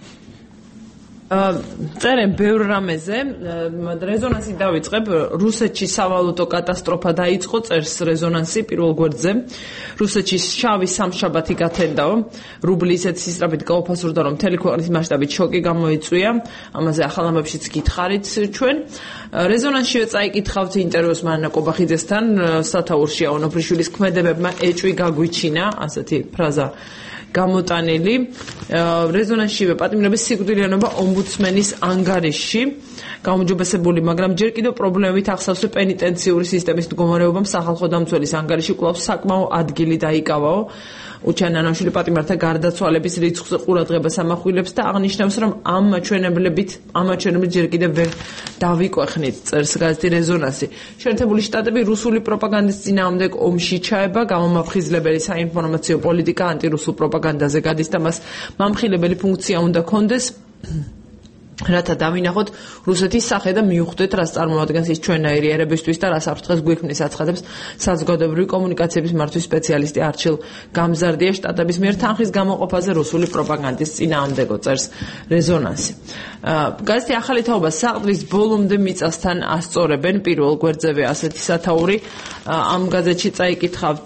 წერენ ბევრ რამეზე, რეზონანსი დავიწყებ. რუსეთში სავალუტო კატასტროფა დაიწყო, წერს რეზონანსი პირველ გვერდზე. რუსეთში შავი სამშაბათი გათენდაო, რუბლი ისეთ სისწრაფით გაუფასურდა, რომ მთელი ქვეყნის მასშტაბით შოკი გამოიწვია. ამაზე ახალ ამბებშიც გითხარით ჩვენ. რეზონანსშივე წაიკითხავთ ინტერვიუს მარინა კობახიძესთან, სათაურშია ონოფრიშვილის ქმედებებმა ეჭვი გაგვიჩინა, ასეთი ფრაზა გამოტანილი. რეზონანსშივე პატიმრების სიკვდილიანობა ომბუდსმენის ანგარიშში გამოჯობესებული, მაგრამ ჯერ კიდევ პრობლემებით ახსოვს პენიტენციური სისტემის მდგომარეობამ სახალხო დამცველის ანგარიში კვლავ საკმაო ადგილი დაიკავაო. უჩანანაშვილი პატიმართა გარდაცვალების რიცხვზე ყურადღებას ამახვილებს და აღნიშნავს, რომ ამ მაჩვენებლებით ჯერ კიდევ ვერ დავიკვეხნით, წერს გაზეთი რეზონანსი. შეერთებული შტატები რუსული პროპაგანდის წინააღმდეგ ომში ჩაება, გამომაფხიზლებელი საინფორმაციო პოლიტიკა ანტირუსულ პროპაგანდაზე გადის და მას მამხილებელი ფუნქცია უნდა ჰქონდეს, რათა დავინახოთ რუსეთის სახე და მიუხვდეთ, რას წარმოადგენს ის ჩვენნაირი ერებისთვის და რას საფრთხეს გვიქმნის, აცხადებს საზოგადოებრივი კომუნიკაციების მართვის სპეციალისტი არჩილ გამზარდია შტატების მიერ თანხის გამოყოფაზე რუსული პროპაგანდის წინააღმდეგო, წერს რეზონანსი. გაზეთი ახალი თაობა საყდრის ბოლომდე მიწასთან ასწორებენ, პირველ გვერდზევე ასეთი სათაური. ამ გაზეთში წაიკითხავთ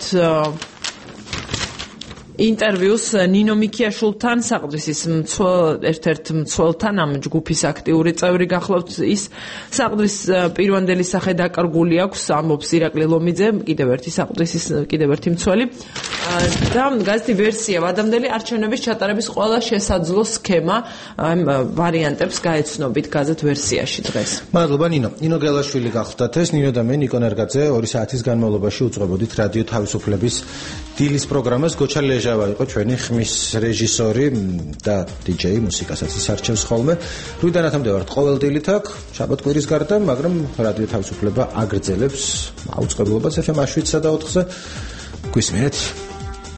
ინტერვიუს ნინო მიქიაშვილთან, საყდრის ერთ-ერთ მცველთან, ამ ჯგუფის აქტიური წევრი გახლავთ ის. საყდრის პირვანდელი სახე დაკარგული აქვს, ამბობს ირაკლი ლომიძე, კიდევ ერთი მცველი. და გაზეთი ვერსია ვადამდელი არჩევნების ჩატარების ყველა შესაძლო სქემა, ვარიანტებს გაეცნობით გაზეთ ვერსიაში დღეს. მადლობა ნინო. ნინო გელაშვილი გახლდათ ეს, ნინო და მე ნიკო ნერგაძე 2 საათის განმავლობაში უძღვებოდით რადიო თავისუფლების დილის პროგრამას. გოჩა ჟავა იყო ჩვენი ხმის რეჟისორი და დიჯეი, მუსიკასაც ის არჩევს ხოლმე. 8-დან 10-მდე ვართ ყოველდღიურად აქ, შაბათ-კვირის გარდა, მაგრამ რადიო თავისუფლება აგრძელებს აუწყებლობას FM 7-ზე და 4-ზე. გვისმენთ.